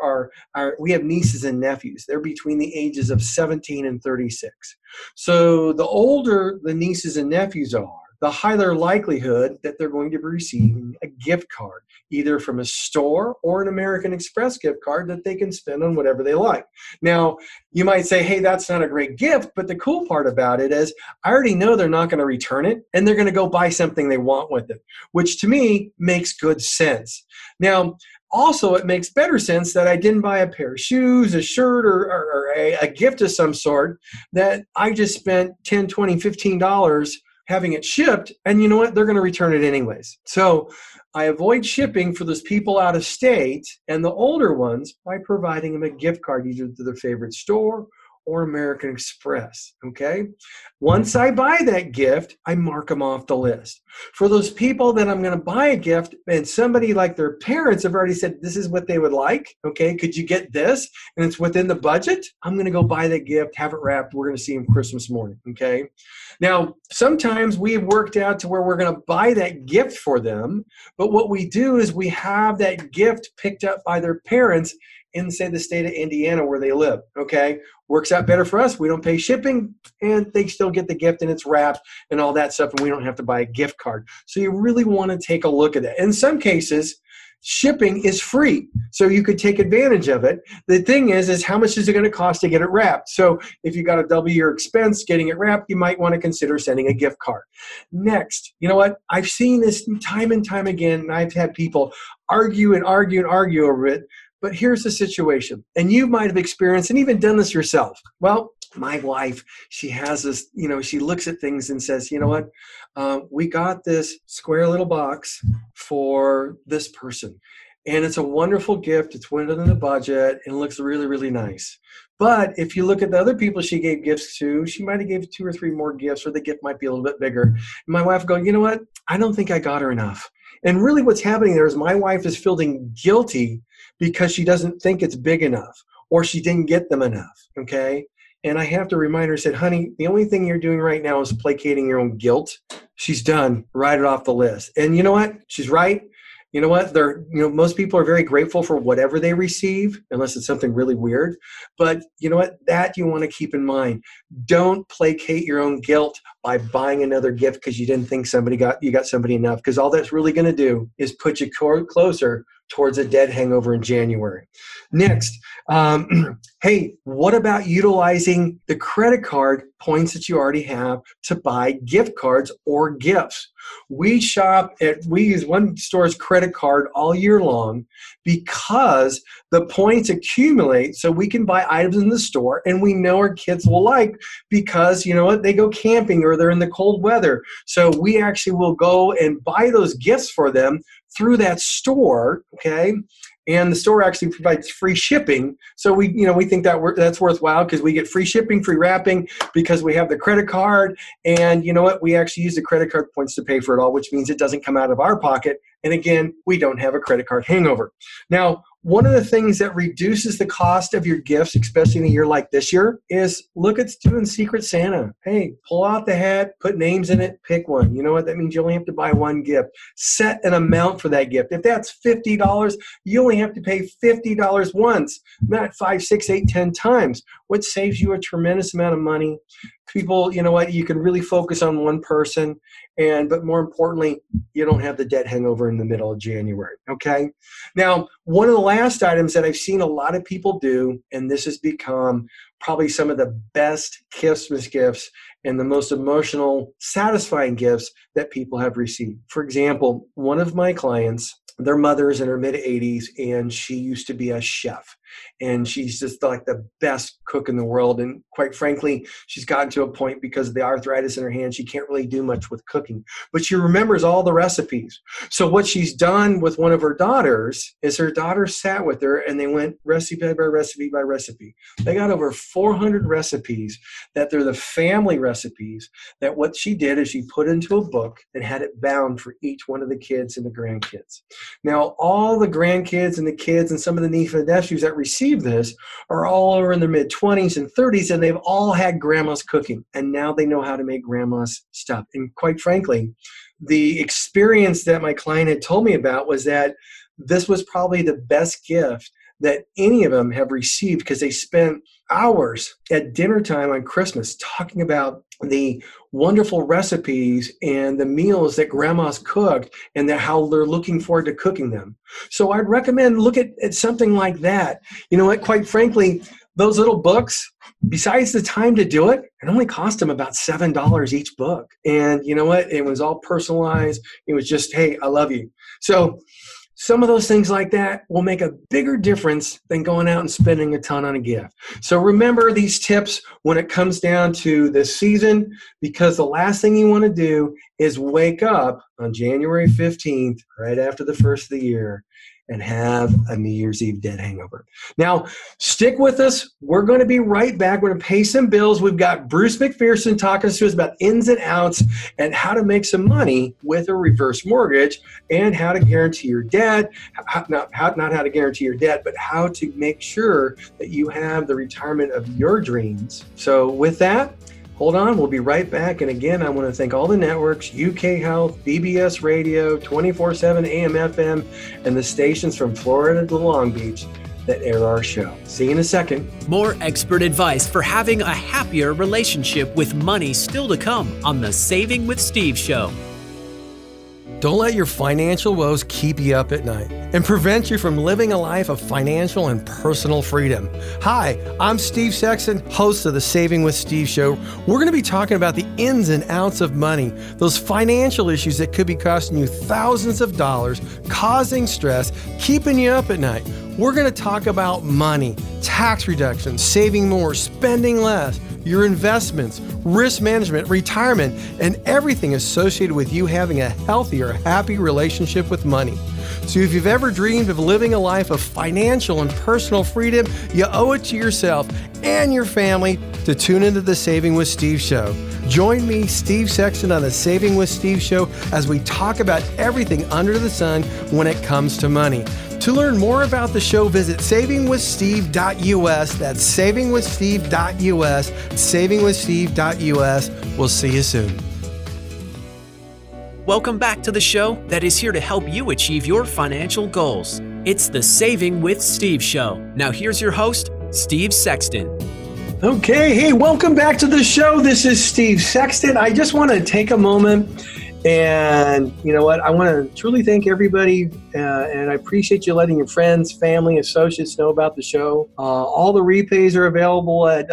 Speaker 2: we have nieces and nephews. They're between the ages of 17 and 36. So the older the nieces and nephews are, the higher likelihood that they're going to be receiving a gift card, either from a store or an American Express gift card that they can spend on whatever they like. Now, you might say, hey, that's not a great gift, but the cool part about it is I already know they're not going to return it, and they're going to go buy something they want with it, which to me makes good sense. Now, also, it makes better sense that I didn't buy a pair of shoes, a shirt, or a gift of some sort that I just spent $10, $20, $15 having it shipped, and you know what? They're going to return it anyways. So I avoid shipping for those people out of state and the older ones by providing them a gift card either to their favorite store or American Express, okay? Once I buy that gift, I mark them off the list. For those people that I'm going to buy a gift and somebody like their parents have already said, this is what they would like, okay? Could you get this? And it's within the budget. I'm going to go buy that gift, have it wrapped. We're going to see them Christmas morning, okay? Now, sometimes we have worked out to where we're going to buy that gift for them, but what we do is we have that gift picked up by their parents in, say, the state of Indiana where they live, okay? Works out better for us. We don't pay shipping, and they still get the gift, and it's wrapped and all that stuff, and we don't have to buy a gift card. So you really want to take a look at that. In some cases, shipping is free, so you could take advantage of it. The thing is how much is it going to cost to get it wrapped? So if you got to double your expense getting it wrapped, you might want to consider sending a gift card. Next, you know what? I've seen this time and time again, and I've had people argue over it. But here's the situation, and you might have experienced and even done this yourself. Well, my wife, she has this, she looks at things and says, you know what, we got this square little box for this person. And it's a wonderful gift. It's within the budget and looks really, really nice. But if you look at the other people she gave gifts to, she might have gave 2 or 3 more gifts, or the gift might be a little bit bigger. And my wife going, you know what, I don't think I got her enough. And really what's happening there is my wife is feeling guilty because she doesn't think it's big enough or she didn't get them enough, okay? And I have to remind her, I said, honey, the only thing you're doing right now is placating your own guilt. She's done. Write it off the list. And you know what? She's right. You know what? Most people are very grateful for whatever they receive, unless it's something really weird. But you know what? That you want to keep in mind. Don't placate your own guilt by buying another gift because you didn't think you got somebody enough. Because all that's really going to do is put you closer towards a dead hangover in January. Next, hey, what about utilizing the credit card points that you already have to buy gift cards or gifts? We use one store's credit card all year long because the points accumulate so we can buy items in the store and we know our kids will like because, you know what, they go camping or they're in the cold weather. So we actually will go and buy those gifts for them through that store, okay? And the store actually provides free shipping. So we think that's worthwhile because we get free shipping, free wrapping because we have the credit card. And you know what? We actually use the credit card points to pay for it all, which means it doesn't come out of our pocket. And again, we don't have a credit card hangover. Now, one of the things that reduces the cost of your gifts, especially in a year like this year, is look at doing Secret Santa. Hey, pull out the hat, put names in it, pick one. You know what? That means you only have to buy one gift. Set an amount for that gift. If that's $50, you only have to pay $50 once, not 5, 6, 8, 10 times, which saves you a tremendous amount of money. People, you know what, you can really focus on one person, but more importantly, you don't have the debt hangover in the middle of January, okay? Now, one of the last items that I've seen a lot of people do, and this has become probably some of the best Christmas gifts and the most emotional, satisfying gifts that people have received. For example, one of my clients, their mother is in her mid-80s, and she used to be a chef. And she's just like the best cook in the world. And quite frankly, she's gotten to a point because of the arthritis in her hand, she can't really do much with cooking. But she remembers all the recipes. So what she's done with one of her daughters is her daughter sat with her and they went recipe by recipe by recipe. They got over 400 recipes that they're the family recipes that what she did is she put into a book and had it bound for each one of the kids and the grandkids. Now, all the grandkids and the kids and some of the nieces and nephews that receive this are all over in their mid-20s and 30s, and they've all had grandma's cooking, and now they know how to make grandma's stuff. And quite frankly, the experience that my client had told me about was that this was probably the best gift that any of them have received because they spent hours at dinner time on Christmas talking about the wonderful recipes and the meals that grandma's cooked and how they're looking forward to cooking them. So I'd recommend look at something like that. You know what, quite frankly, those little books, besides the time to do it only cost them about $7 each book. And you know what, it was all personalized. It was just, hey, I love you. So some of those things like that will make a bigger difference than going out and spending a ton on a gift. So remember these tips when it comes down to this season, because the last thing you want to do is wake up on January 15th, right after the first of the year, and have a New Year's Eve dead hangover. Now, stick with us. We're going to be right back. We're going to pay some bills. We've got Bruce McPherson talking to us about ins and outs and how to make some money with a reverse mortgage and how to guarantee your debt. Not how to guarantee your debt, but how to make sure that you have the retirement of your dreams. So with that, hold on, we'll be right back. And again, I want to thank all the networks, UK Health, BBS Radio, 24/7 AM FM, and the stations from Florida to Long Beach that air our show. See you in a second.
Speaker 1: More expert advice for having a happier relationship with money still to come on the Saving with Steve show.
Speaker 2: Don't let your financial woes keep you up at night and prevent you from living a life of financial and personal freedom. Hi, I'm Steve Sexton, host of the Saving with Steve show. We're going to be talking about the ins and outs of money, those financial issues that could be costing you thousands of dollars, causing stress, keeping you up at night. We're going to talk about money, tax reduction, saving more, spending less, your investments, risk management, retirement, and everything associated with you having a healthier, happy relationship with money. So if you've ever dreamed of living a life of financial and personal freedom, you owe it to yourself and your family to tune into the Saving with Steve show. Join me, Steve Sexton, on the Saving with Steve show as we talk about everything under the sun when it comes to money. To learn more about the show, visit savingwithsteve.us. That's savingwithsteve.us, savingwithsteve.us. We'll see you soon.
Speaker 1: Welcome back to the show that is here to help you achieve your financial goals. It's the Saving with Steve show. Now here's your host, Steve Sexton.
Speaker 2: Okay, hey, welcome back to the show. This is Steve Sexton. I just want to take a moment and, you know what, I want to truly thank everybody, and I appreciate you letting your friends, family, associates know about the show. All the replays are available at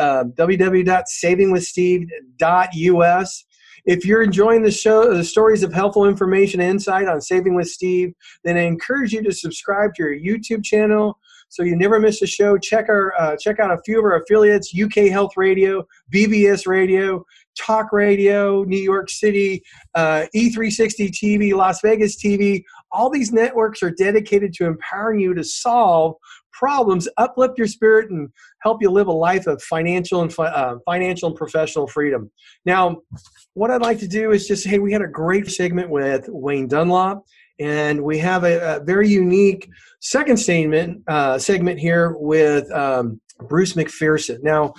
Speaker 2: www.savingwithsteve.us. If you're enjoying the show, the stories of helpful information and insight on Saving with Steve, then I encourage you to subscribe to our YouTube channel so you never miss a show. Check out a few of our affiliates: UK Health Radio, BBS Radio, Talk Radio, New York City, E360 TV, Las Vegas TV. All these networks are dedicated to empowering you to solve problems, uplift your spirit, and help you live a life of financial and professional freedom. Now, what I'd like to do is just, hey, we had a great segment with Wayne Dunlop, and we have a very unique second segment here with Bruce McPherson. Now,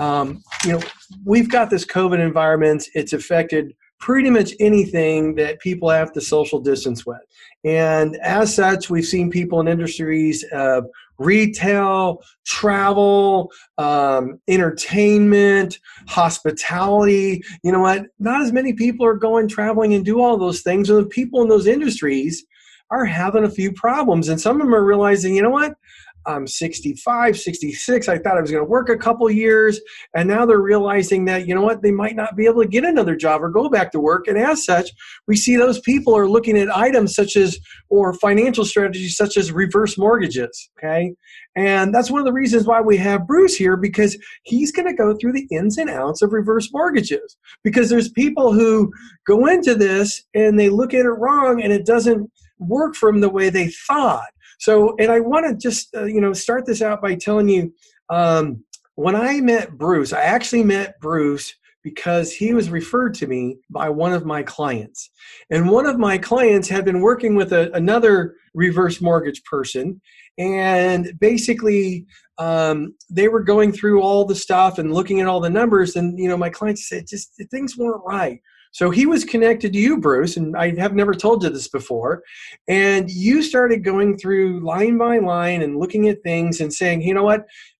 Speaker 2: we've got this COVID environment. It's affected pretty much anything that people have to social distance with. And as such, we've seen people in industries of retail, travel, entertainment, hospitality. You know what? Not as many people are going traveling and do all those things. And the people in those industries are having a few problems. And some of them are realizing, you know what? I'm 65, 66. I thought I was going to work a couple years. And now they're realizing that, you know what, they might not be able to get another job or go back to work. And as such, we see those people are looking at items such as, or financial strategies such as reverse mortgages. Okay. And that's one of the reasons why we have Bruce here, because he's going to go through the ins and outs of reverse mortgages, because there's people who go into this and they look at it wrong and it doesn't work for them the way they thought. So, and I want to just, start this out by telling you, when I met Bruce, I actually met Bruce because he was referred to me by one of my clients. And one of my clients had been working with another reverse mortgage person. And basically, they were going through all the stuff and looking at all the numbers. And, my client said, just things weren't right. So he was connected to you, Bruce, and I have never told you this before. And you started going through line by line and looking at things and saying, you know what,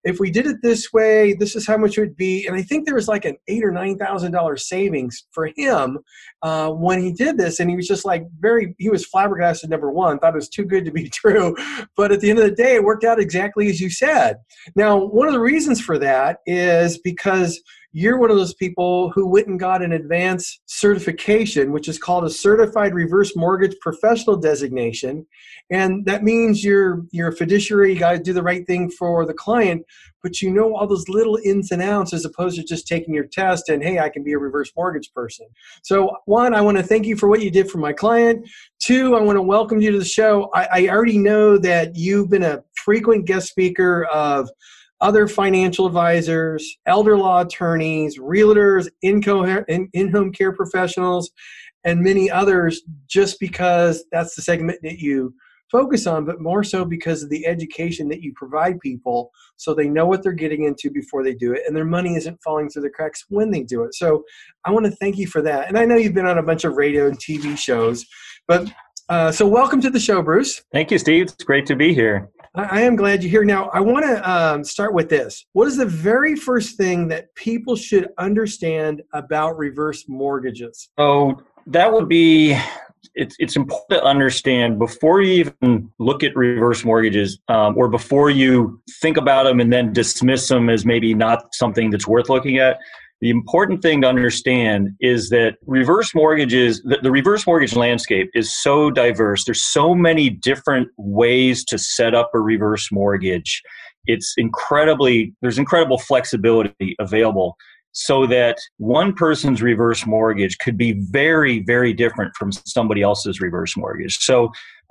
Speaker 2: if we did it this way, this is how much it would be. And I think there was like an $8,000 or $9,000 savings for him when he did this. And he was just like he was flabbergasted, number one, thought it was too good to be true. But at the end of the day, it worked out exactly as you said. Now, one of the reasons for that is because you're one of those people who went and got an advanced certification, which is called a Certified Reverse Mortgage Professional Designation. And that means you're a fiduciary, you got to do the right thing for the client, but you know all those little ins and outs as opposed to just taking your test and, hey, I can be a reverse mortgage person. So one, I want to thank you for what you did for my client. Two, I want to welcome you to the show. I already know that you've been a frequent guest speaker of other financial advisors, elder law attorneys, realtors, in-home care professionals, and many others, just because that's the segment that you focus on, but more so because of the education that you provide people so they know what they're getting into before they do it, and their money isn't falling through the cracks when they do it. So I want to thank you for that. And I know you've been on a bunch of radio and TV shows, but so welcome to the show, Bruce.
Speaker 4: Thank you, Steve. It's great to be here.
Speaker 2: I am glad you're here. Now, I want to start with this. What is the very first thing that people should understand about reverse mortgages?
Speaker 4: Oh, that would be, it's important to understand before you even look at reverse mortgages or before you think about them and then dismiss them as maybe not something that's worth looking at. The important thing to understand is that reverse mortgages, the reverse mortgage landscape is so diverse. There's so many different ways to set up a reverse mortgage. There's incredible flexibility available so that one person's reverse mortgage could be very, very different from somebody else's reverse mortgage. So,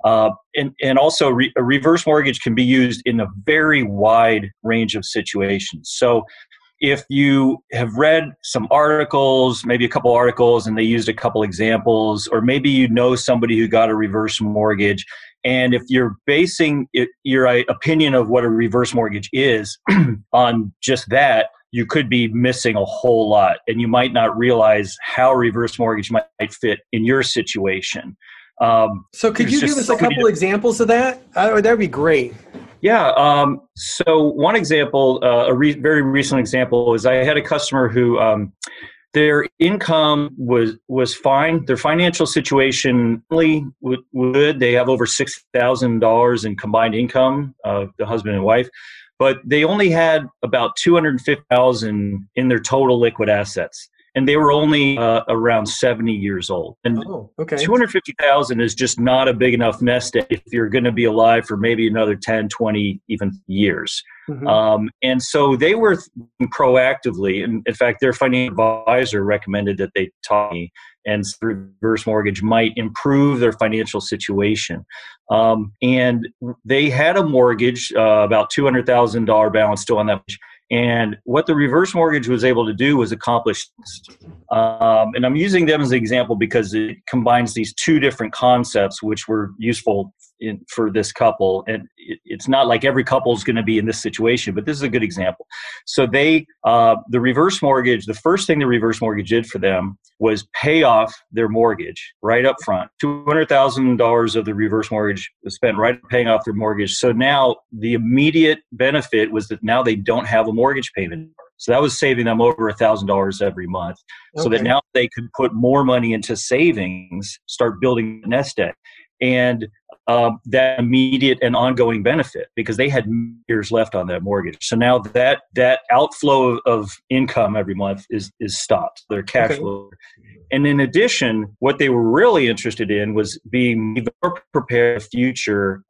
Speaker 4: and also a reverse mortgage can be used in a very wide range of situations. So, if you have read some articles, maybe a couple articles, and they used a couple examples, or maybe you know somebody who got a reverse mortgage, and if you're basing your opinion of what a reverse mortgage is on just that, you could be missing a whole lot, and you might not realize how a reverse mortgage might fit in your situation.
Speaker 2: So could you give us a couple examples of that? That would be great.
Speaker 4: Yeah. So one example, very recent example, is I had a customer who their income was fine. Their financial situation really good. They have over $6,000 in combined income, the husband and wife, but they only had about $250,000 in their total liquid assets. And they were only around 70 years old. And $250,000 is just not a big enough nest egg if you're going to be alive for maybe another 10, 20, even years. Mm-hmm. And so they were proactively, and in fact, their financial advisor recommended that they talk to me, and reverse mortgage might improve their financial situation. And they had a mortgage, about $200,000 balance still on that. And what the reverse mortgage was able to do was accomplish this. And I'm using them as an example because it combines these two different concepts which were useful for this couple. And it's not like every couple is going to be in this situation, but this is a good example. So the reverse mortgage, the first thing the reverse mortgage did for them was pay off their mortgage right up front. $200,000 of the reverse mortgage was spent right paying off their mortgage. So now the immediate benefit was that now they don't have a mortgage payment. So that was saving them over $1,000 every month. So that now they could put more money into savings, start building a nest egg. And that immediate and ongoing benefit, because they had years left on that mortgage. So now that outflow of income every month is stopped, their cash flow. And in addition, what they were really interested in was being even more prepared for the future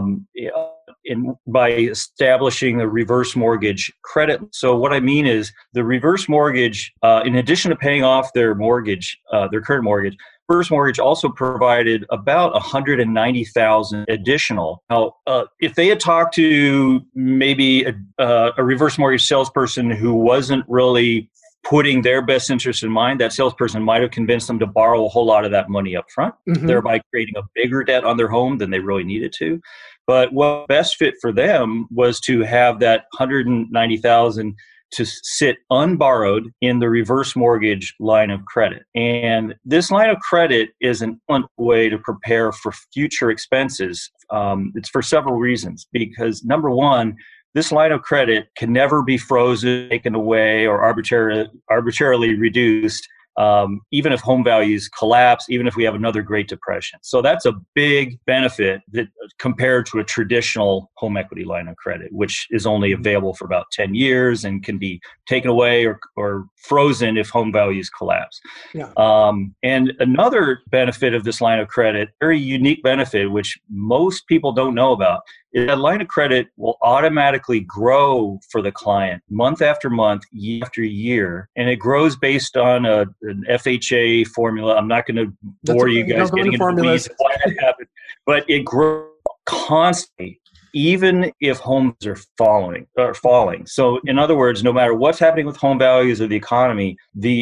Speaker 4: by establishing a reverse mortgage credit. So what I mean is the reverse mortgage, in addition to paying off their mortgage, their current mortgage, reverse mortgage also provided about $190,000 additional. Now, if they had talked to maybe a reverse mortgage salesperson who wasn't really putting their best interest in mind, that salesperson might have convinced them to borrow a whole lot of that money up front, thereby creating a bigger debt on their home than they really needed to. But what best fit for them was to have that $190,000 to sit unborrowed in the reverse mortgage line of credit. And this line of credit is an excellent way to prepare for future expenses. It's for several reasons, because number one, this line of credit can never be frozen, taken away, or arbitrarily reduced, even if home values collapse, even if we have another Great Depression. So that's a big benefit that compared to a traditional home equity line of credit, which is only available for about 10 years and can be taken away or frozen if home values collapse.
Speaker 2: Yeah.
Speaker 4: And another benefit of this line of credit, very unique benefit, which most people don't know about, is that line of credit will automatically grow for the client month after month, year after year. And it grows based on an FHA formula. I'm not going to bore you guys getting into the weeds of why that happened, but it grows constantly, even if homes are falling. So in other words, no matter what's happening with home values or the economy,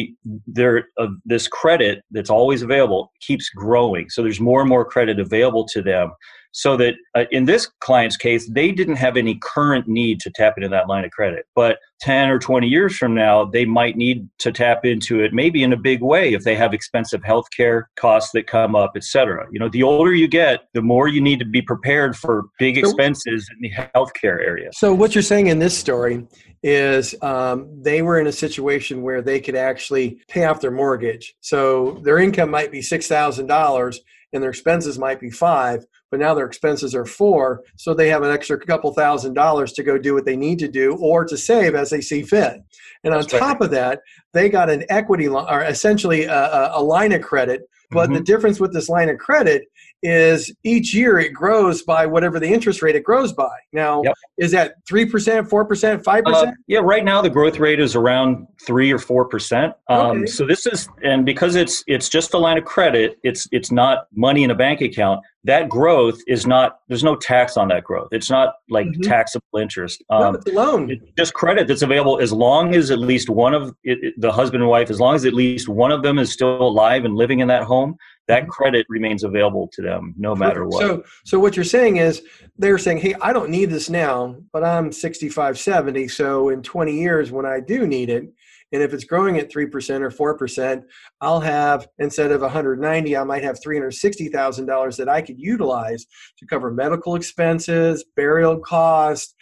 Speaker 4: this credit that's always available keeps growing. So there's more and more credit available to them. So that in this client's case, they didn't have any current need to tap into that line of credit. But 10 or 20 years from now, they might need to tap into it, maybe in a big way, if they have expensive healthcare costs that come up, et cetera. The older you get, the more you need to be prepared for big expenses in the healthcare area.
Speaker 2: So what you're saying in this story is they were in a situation where they could actually pay off their mortgage. So their income might be $6,000 and their expenses might be $5,000, but now their expenses are $4,000, so they have an extra couple $1,000s to go do what they need to do or to save as they see fit. And on top of that, they got an equity line, or essentially a line of credit. But the difference with this line of credit is each year it grows by whatever the interest rate it grows by. Now, is that 3%, 4%, 5%?
Speaker 4: Yeah, right now the growth rate is around 3 or 4%. Okay. So this is, and because it's just a line of credit, it's not money in a bank account. That growth is not, there's no tax on that growth. It's not like taxable interest.
Speaker 2: No, it's a loan.
Speaker 4: It's just credit that's available as long as at least one of the husband and wife, as long as at least one of them is still alive and living in that home, that credit remains available to them no matter what.
Speaker 2: So what you're saying is they're saying, hey, I don't need this now, but I'm 65, 70. So in 20 years when I do need it, and if it's growing at 3% or 4%, I'll have, instead of 190, I might have $360,000 that I could utilize to cover medical expenses, burial costs,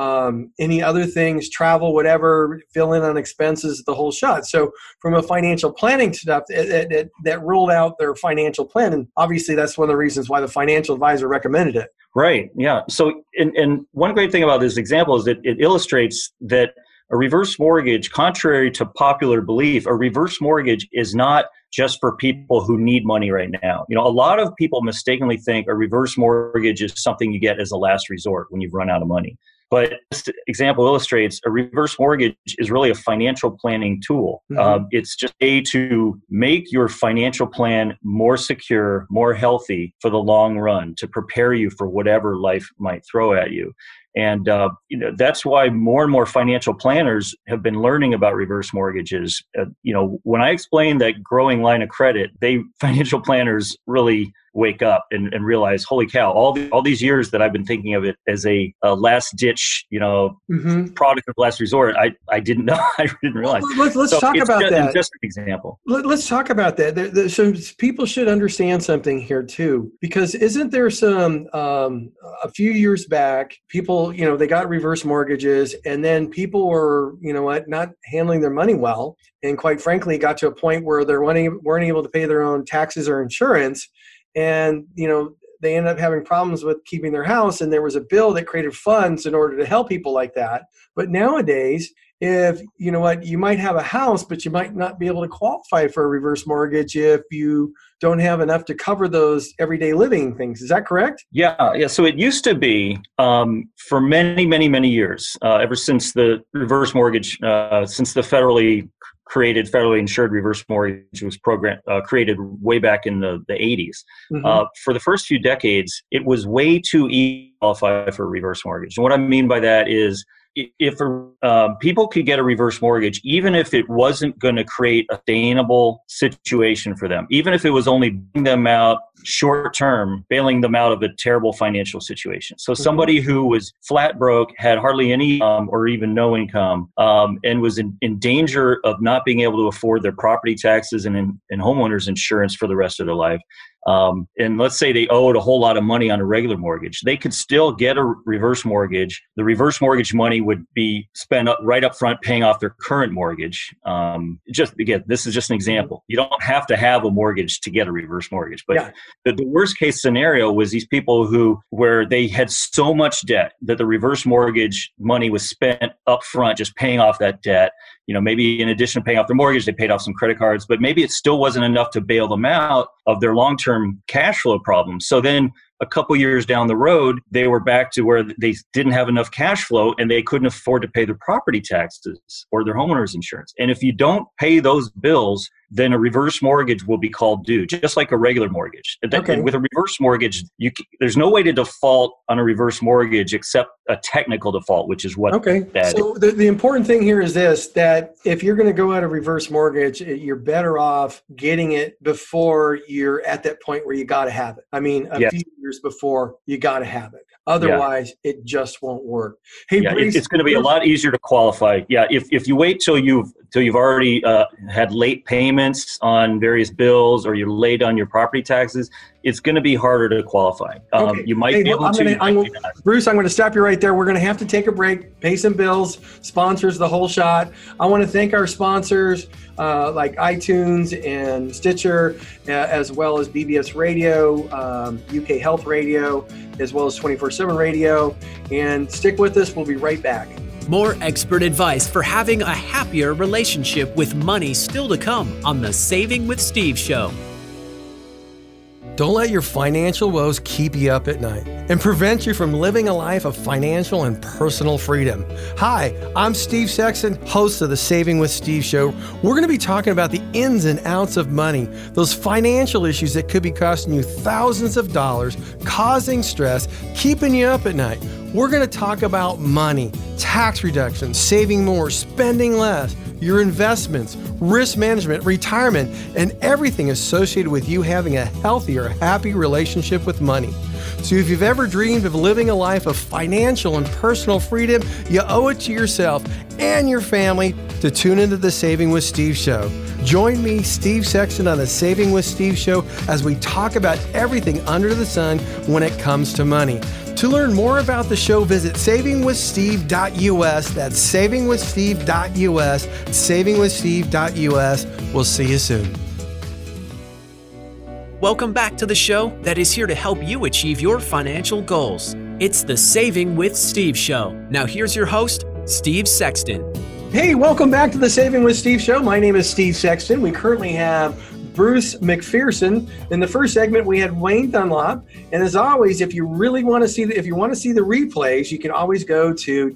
Speaker 2: any other things, travel, whatever, fill in on expenses, the whole shot. So from a financial planning stuff, that ruled out their financial plan. And obviously that's one of the reasons why the financial advisor recommended it.
Speaker 4: Right. Yeah. So, and one great thing about this example is that it illustrates that a reverse mortgage, contrary to popular belief, a reverse mortgage is not just for people who need money right now. A lot of people mistakenly think a reverse mortgage is something you get as a last resort when you've run out of money. But this example illustrates a reverse mortgage is really a financial planning tool. It's just to make your financial plan more secure, more healthy for the long run, to prepare you for whatever life might throw at you. And that's why more and more financial planners have been learning about reverse mortgages. When I explain that growing line of credit, financial planners really wake up and realize, holy cow, all these years that I've been thinking of it as a last ditch, product of last resort, I didn't know, I didn't realize.
Speaker 2: Let's talk about that.
Speaker 4: Just an example.
Speaker 2: Let's talk about that. So people should understand something here too, because isn't there some, a few years back, people, they got reverse mortgages and then people were, not handling their money well. And quite frankly, got to a point where they weren't able to pay their own taxes or insurance. And, they ended up having problems with keeping their house. And there was a bill that created funds in order to help people like that. But nowadays, if, you might have a house, but you might not be able to qualify for a reverse mortgage if you don't have enough to cover those everyday living things. Is that correct?
Speaker 4: Yeah. So it used to be for many, many, many years, ever since the reverse mortgage, since the federally insured reverse mortgage was created way back in the 80s. For the first few decades, it was way too easy to qualify for a reverse mortgage. And what I mean by that is if people could get a reverse mortgage, even if it wasn't going to create a sustainable situation for them, even if it was only bailing them out short term, bailing them out of a terrible financial situation. So somebody who was flat broke, had hardly any or even no income, and was in danger of not being able to afford their property taxes and homeowners insurance for the rest of their life. And let's say they owed a whole lot of money on a regular mortgage, they could still get a reverse mortgage. The reverse mortgage money would be spent right up front paying off their current mortgage. This is just an example. You don't have to have a mortgage to get a reverse mortgage, but the worst case scenario was these people where they had so much debt that the reverse mortgage money was spent up front just paying off that debt. Maybe in addition to paying off their mortgage, they paid off some credit cards, but maybe it still wasn't enough to bail them out of their long-term cash flow problems. So then a couple years down the road, they were back to where they didn't have enough cash flow and they couldn't afford to pay their property taxes or their homeowner's insurance. And if you don't pay those bills, then a reverse mortgage will be called due, just like a regular mortgage. Okay. With a reverse mortgage, there's no way to default on a reverse mortgage except a technical default, which is what that
Speaker 2: So the important thing here is this, that if you're going to go out a reverse mortgage, you're better off getting it before you're at that point where you got to have it. I mean, a few years before, you got to have it. Otherwise, it just won't work. Hey, Bruce,
Speaker 4: it's going to be a lot easier to qualify. Yeah, if you wait till you've already had late payments on various bills or you're late on your property taxes, it's going to be harder to qualify. You might be able to.
Speaker 2: Bruce, I'm going to stop you right there. We're going to have to take a break, pay some bills, sponsors the whole shot. I want to thank our sponsors like iTunes and Stitcher, as well as BBS Radio, UK Health Radio, as well as 24/7 Radio. And stick with us. We'll be right back.
Speaker 1: More expert advice for having a happier relationship with money still to come on the Saving with Steve show.
Speaker 2: Don't let your financial woes keep you up at night and prevent you from living a life of financial and personal freedom. Hi, I'm Steve Sexton, host of the Saving with Steve show. We're going to be talking about the ins and outs of money, those financial issues that could be costing you thousands of dollars, causing stress, keeping you up at night. We're going to talk about money, tax reduction, saving more, spending less, your investments, risk management, retirement, and everything associated with you having a healthier, happy relationship with money. So if you've ever dreamed of living a life of financial and personal freedom, you owe it to yourself and your family to tune into the Saving with Steve show. Join me, Steve Sexton, on the Saving with Steve show as we talk about everything under the sun when it comes to money. To learn more about the show, visit savingwithsteve.us. That's savingwithsteve.us, savingwithsteve.us. We'll see you soon.
Speaker 1: Welcome back to the show that is here to help you achieve your financial goals. It's the Saving with Steve show. Now here's your host, Steve Sexton.
Speaker 2: Hey, welcome back to the Saving with Steve show. My name is Steve Sexton. We currently have Bruce McPherson. In the first segment, we had Wayne Dunlop. And as always, if you really want to see the replays, you can always go to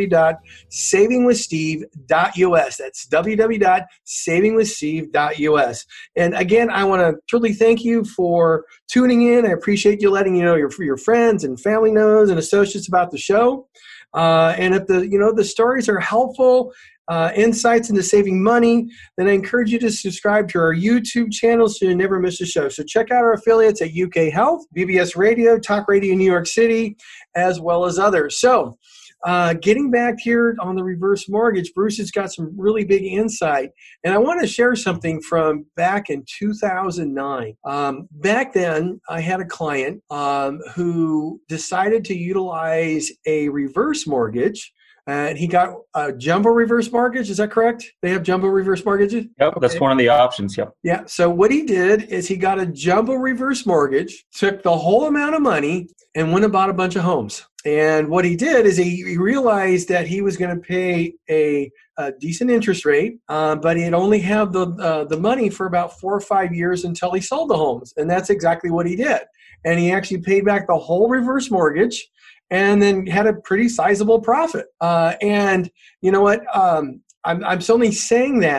Speaker 2: www.savingwithsteve.us. That's www.savingwithsteve.us. And again, I want to truly thank you for tuning in. I appreciate you letting your friends and family knows and associates about the show. And if the stories are helpful, insights into saving money, then I encourage you to subscribe to our YouTube channel so you never miss a show. So check out our affiliates at UK Health, BBS Radio, Talk Radio New York City, as well as others. So getting back here on the reverse mortgage, Bruce has got some really big insight. And I want to share something from back in 2009. Back then, I had a client who decided to utilize a reverse mortgage. And he got a jumbo reverse mortgage. Is that correct? They have jumbo reverse mortgages?
Speaker 4: Yep, okay. That's one of the options, yep.
Speaker 2: Yeah, so what he did is he got a jumbo reverse mortgage, took the whole amount of money, and went and bought a bunch of homes. And what he did is he realized that he was going to pay a decent interest rate, but he'd only have the money for about 4 or 5 years until he sold the homes. And that's exactly what he did. And he actually paid back the whole reverse mortgage and then had a pretty sizable profit. And you know what? I'm only saying that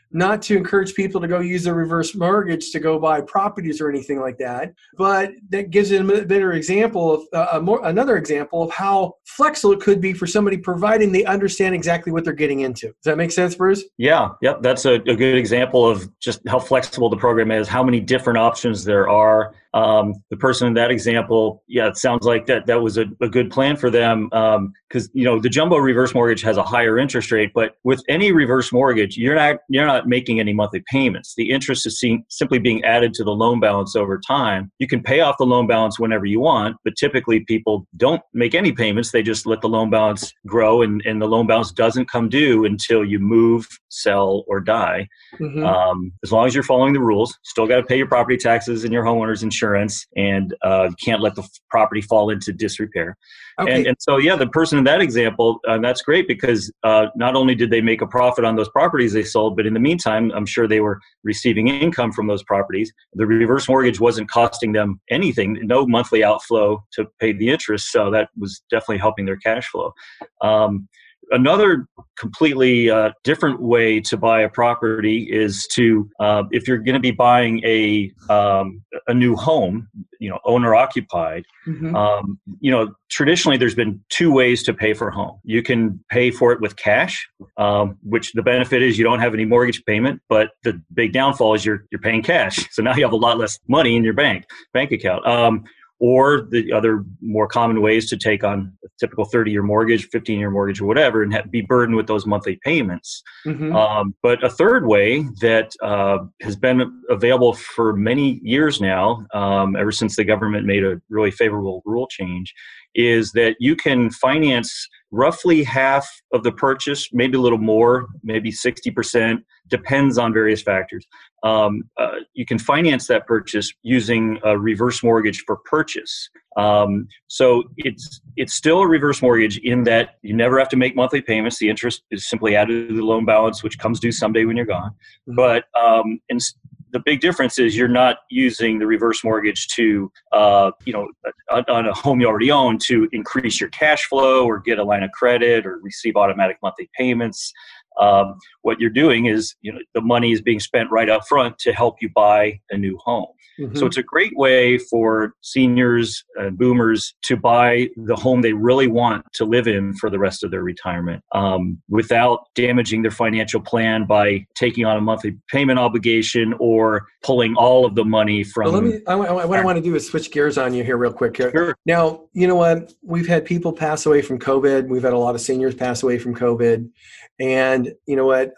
Speaker 2: not to encourage people to go use a reverse mortgage to go buy properties or anything like that, but that gives it a better example of another example of how flexible it could be for somebody, providing they understand exactly what they're getting into. Does that make sense, Bruce?
Speaker 4: Yeah, yep. That's a good example of just how flexible the program is, how many different options there are. The person in that example, it sounds like that was a good plan for them, because the jumbo reverse mortgage has a higher interest rate, but with any reverse mortgage, you're not making any monthly payments. The interest is simply being added to the loan balance over time. You can pay off the loan balance whenever you want, but typically people don't make any payments. They just let the loan balance grow, and the loan balance doesn't come due until you move, sell, or die. Mm-hmm. As long as you're following the rules, still got to pay your property taxes and your homeowner's insurance, and you can't let the property fall into disrepair. Okay. And so, the person in that example, that's great, because not only did they make a profit on those properties they sold, but in the meantime, I'm sure they were receiving income from those properties. The reverse mortgage wasn't costing them anything, no monthly outflow to pay the interest. So that was definitely helping their cash flow. Another completely different way to buy a property is to, if you're going to be buying a new home, owner occupied. Mm-hmm. Traditionally there's been two ways to pay for a home. You can pay for it with cash, which the benefit is you don't have any mortgage payment, but the big downfall is you're paying cash. So now you have a lot less money in your bank account. Or the other more common ways to take on a typical 30-year mortgage, 15-year mortgage, or whatever, and be burdened with those monthly payments. Mm-hmm. But a third way that has been available for many years now, ever since the government made a really favorable rule change, is that you can finance roughly half of the purchase, maybe a little more, maybe 60%, depends on various factors. You can finance that purchase using a reverse mortgage for purchase. So it's still a reverse mortgage in that you never have to make monthly payments. The interest is simply added to the loan balance, which comes due someday when you're gone. Mm-hmm. But the big difference is you're not using the reverse mortgage to, on a home you already own, to increase your cash flow or get a line of credit or receive automatic monthly payments. What you're doing is, the money is being spent right up front to help you buy a new home. Mm-hmm. So it's a great way for seniors and boomers to buy the home they really want to live in for the rest of their retirement, without damaging their financial plan by taking on a monthly payment obligation or pulling all of the money from.
Speaker 2: Well, what I want to do is switch gears on you here real quick.
Speaker 4: Sure.
Speaker 2: Now, you know what? We've had people pass away from COVID. We've had a lot of seniors pass away from COVID. And you know what?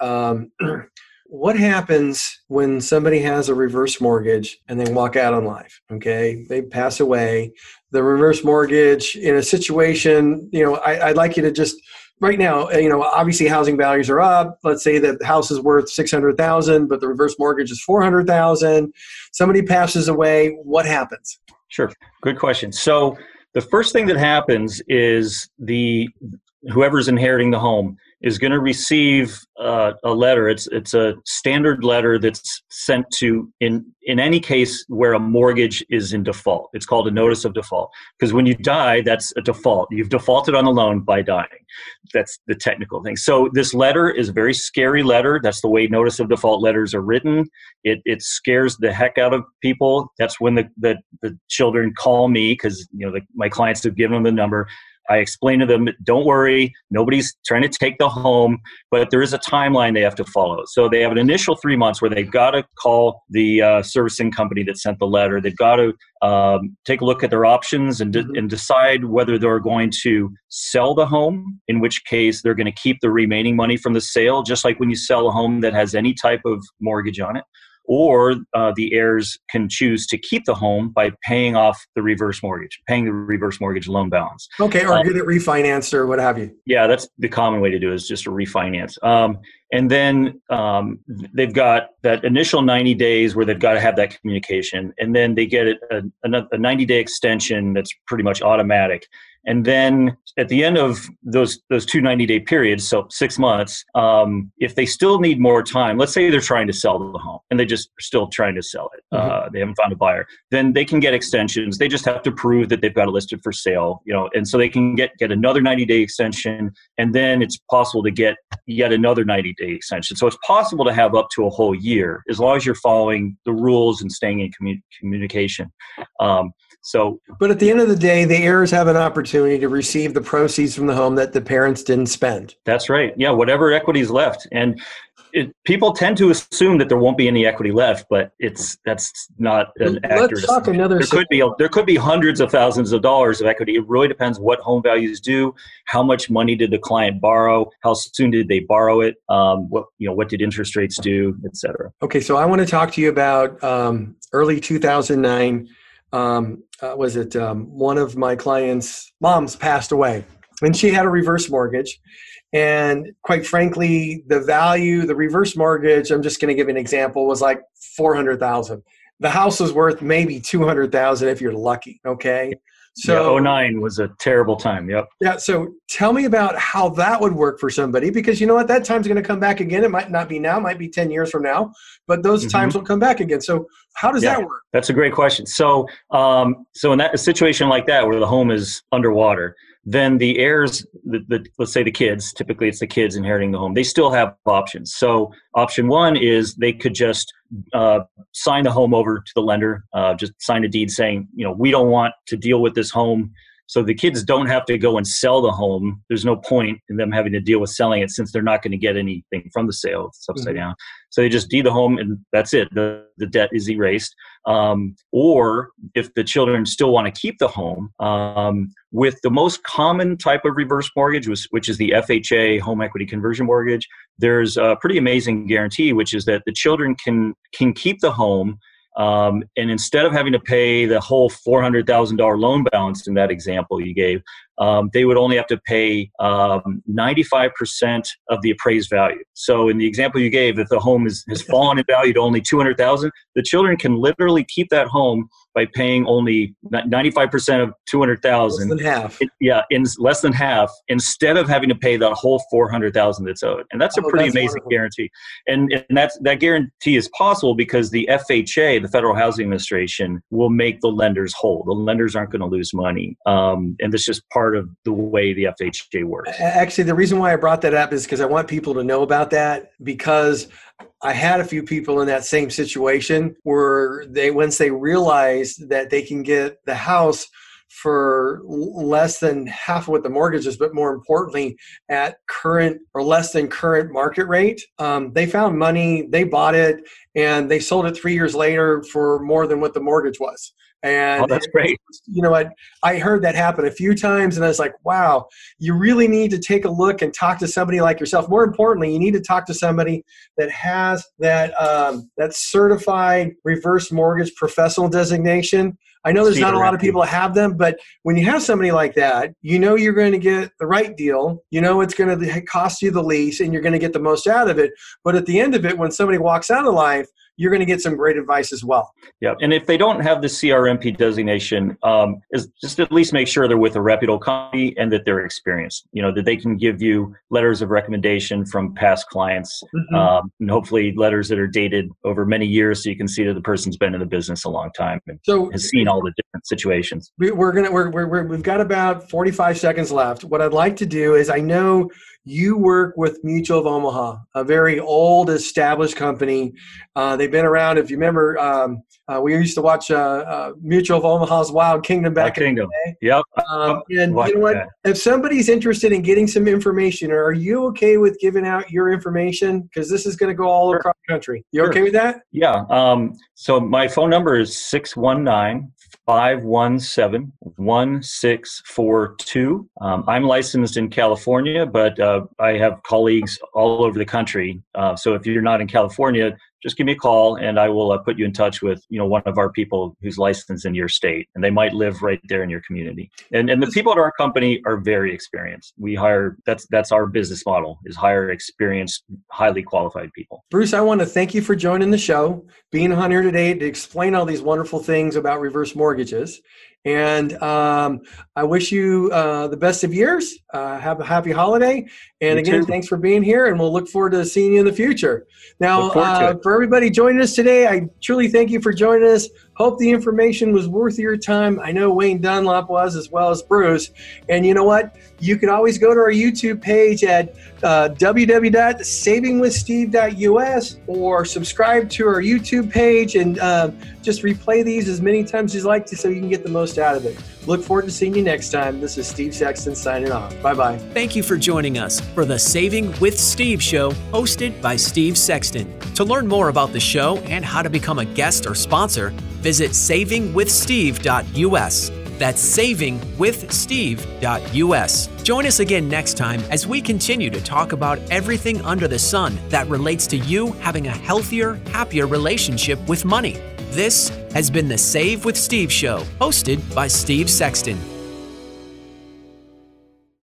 Speaker 2: What happens when somebody has a reverse mortgage and they walk out on life? Okay, they pass away. The reverse mortgage in a situation, I'd like you to just right now, obviously housing values are up. Let's say that the house is worth $600,000, but the reverse mortgage is $400,000. Somebody passes away. What happens?
Speaker 4: Sure, good question. So the first thing that happens is whoever's inheriting the home is going to receive a letter. It's a standard letter that's sent to, in any case where a mortgage is in default. It's called a notice of default, because when you die, that's a default. You've defaulted on the loan by dying. That's the technical thing. So this letter is a very scary letter. That's the way notice of default letters are written. It scares the heck out of people. That's when the children call me, because my clients have given them the number. I explain to them, don't worry, nobody's trying to take the home, but there is a timeline they have to follow. So they have an initial 3 months where they've got to call the servicing company that sent the letter. They've got to take a look at their options and decide whether they're going to sell the home, in which case they're going to keep the remaining money from the sale, just like when you sell a home that has any type of mortgage on it. Or the heirs can choose to keep the home by paying off the reverse mortgage, paying the reverse mortgage loan balance.
Speaker 2: Okay, or get it refinanced or what have you.
Speaker 4: Yeah, that's the common way to do it, is just a refinance. And then they've got that initial 90 days where they've got to have that communication. And then they get a 90-day extension that's pretty much automatic. And then at the end of those 2 90-day periods, so 6 months, if they still need more time, let's say they're trying to sell the home and they just are still trying to sell it. They haven't found a buyer. Then they can get extensions. They just have to prove that they've got it listed for sale, and so they can get another 90-day extension, and then it's possible to get yet another 90-day extension. So it's possible to have up to a whole year as long as you're following the rules and staying in communication. But
Speaker 2: at the end of the day, the heirs have an opportunity to receive the proceeds from the home that the parents didn't spend.
Speaker 4: That's right. Yeah, whatever equity is left. And people tend to assume that there won't be any equity left, but that's not an accurate.
Speaker 2: Let's talk another.
Speaker 4: There could be hundreds of thousands of dollars of equity. It really depends what home values do, how much money did the client borrow, how soon did they borrow it, what did interest rates do, et cetera.
Speaker 2: Okay, so I want to talk to you about early 2009. One of my clients' moms passed away, and she had a reverse mortgage. And quite frankly, the reverse mortgage, I'm just going to give an example, was like $400,000. The house was worth maybe $200,000 if you're lucky. Okay. So
Speaker 4: 2009 was a terrible time. Yep.
Speaker 2: Yeah. So tell me about how that would work for somebody, because you know what, that time's going to come back again. It might not be now, it might be 10 years from now, but those times will come back again. So how does that work?
Speaker 4: That's a great question. So in a situation like that, where the home is underwater, then the heirs, let's say the kids, typically it's the kids inheriting the home, they still have options. So option one is they could just sign the home over to the lender, just sign a deed saying, we don't want to deal with this home. So the kids don't have to go and sell the home. There's no point in them having to deal with selling it, since they're not going to get anything from the sale. It's upside down. So they just deed the home and that's it. The debt is erased. Or if the children still want to keep the home, with the most common type of reverse mortgage, which is the FHA, home equity conversion mortgage, there's a pretty amazing guarantee, which is that the children can keep the home. And instead of having to pay the whole $400,000 loan balance in that example you gave, they would only have to pay 95% of the appraised value. So in the example you gave, if the home has fallen in value to only $200,000, the children can literally keep that home by paying only 95% of $200,000.
Speaker 2: Less than half.
Speaker 4: In less than half, instead of having to pay the whole $400,000 that's owed. And that's a pretty amazing guarantee. And that guarantee is possible because the FHA, the Federal Housing Administration, will make the lenders whole. The lenders aren't going to lose money. And that's just part of the way the FHA works.
Speaker 2: Actually, the reason why I brought that up is because I want people to know about that, because I had a few people in that same situation where once they realized that they can get the house for less than half of what the mortgage is, but more importantly, at current or less than current market rate, they found money, they bought it, and they sold it 3 years later for more than what the mortgage was. And
Speaker 4: that's great.
Speaker 2: You know what? I heard that happen a few times, and I was like, wow, you really need to take a look and talk to somebody like yourself. More importantly, you need to talk to somebody that has that certified reverse mortgage professional designation. I know there's not a lot of people that have them, but when you have somebody like that, you're going to get the right deal. It's going to cost you the least, and you're going to get the most out of it. But at the end of it, when somebody walks out of life, you're going to get some great advice as well.
Speaker 4: Yeah, and if they don't have the CRMP designation, is just at least make sure they're with a reputable company and that they're experienced. That they can give you letters of recommendation from past clients, and hopefully letters that are dated over many years, so you can see that the person's been in the business a long time and has seen all the different situations.
Speaker 2: We've got about 45 seconds left. What I'd like to do is, I know you work with Mutual of Omaha, a very old established company. They've been around. If you remember, we used to watch Mutual of Omaha's Wild Kingdom back in the day.
Speaker 4: Yep.
Speaker 2: And you know what? If somebody's interested in getting some information, are you okay with giving out your information? Because this is going to go all across the country. You okay with that?
Speaker 4: Yeah. So my phone number is 619-517-1642. I'm licensed in California, but I have colleagues all over the country. So if you're not in California, just give me a call and I will put you in touch with, one of our people who's licensed in your state, and they might live right there in your community. And the people at our company are very experienced. We hire, that's our business model, is hire experienced, highly qualified people.
Speaker 2: Bruce, I want to thank you for joining the show, being on here today to explain all these wonderful things about reverse mortgages. And I wish you the best of years. Have a happy holiday. And again, thanks for being here, and we'll look forward to seeing you in the future. Now, for everybody joining us today, I truly thank you for joining us. Hope the information was worth your time. I know Wayne Dunlop was, as well as Bruce. And you know what? You can always go to our YouTube page at www.savingwithsteve.us or subscribe to our YouTube page and just replay these as many times as you like to so you can get the most out of it. Look forward to seeing you next time. This is Steve Sexton signing off. Bye-bye.
Speaker 1: Thank you for joining us for the Saving with Steve show, hosted by Steve Sexton. To learn more about the show and how to become a guest or sponsor, visit savingwithsteve.us. That's savingwithsteve.us. Join us again next time as we continue to talk about everything under the sun that relates to you having a healthier, happier relationship with money. This has been the Save with Steve show, hosted by Steve Sexton.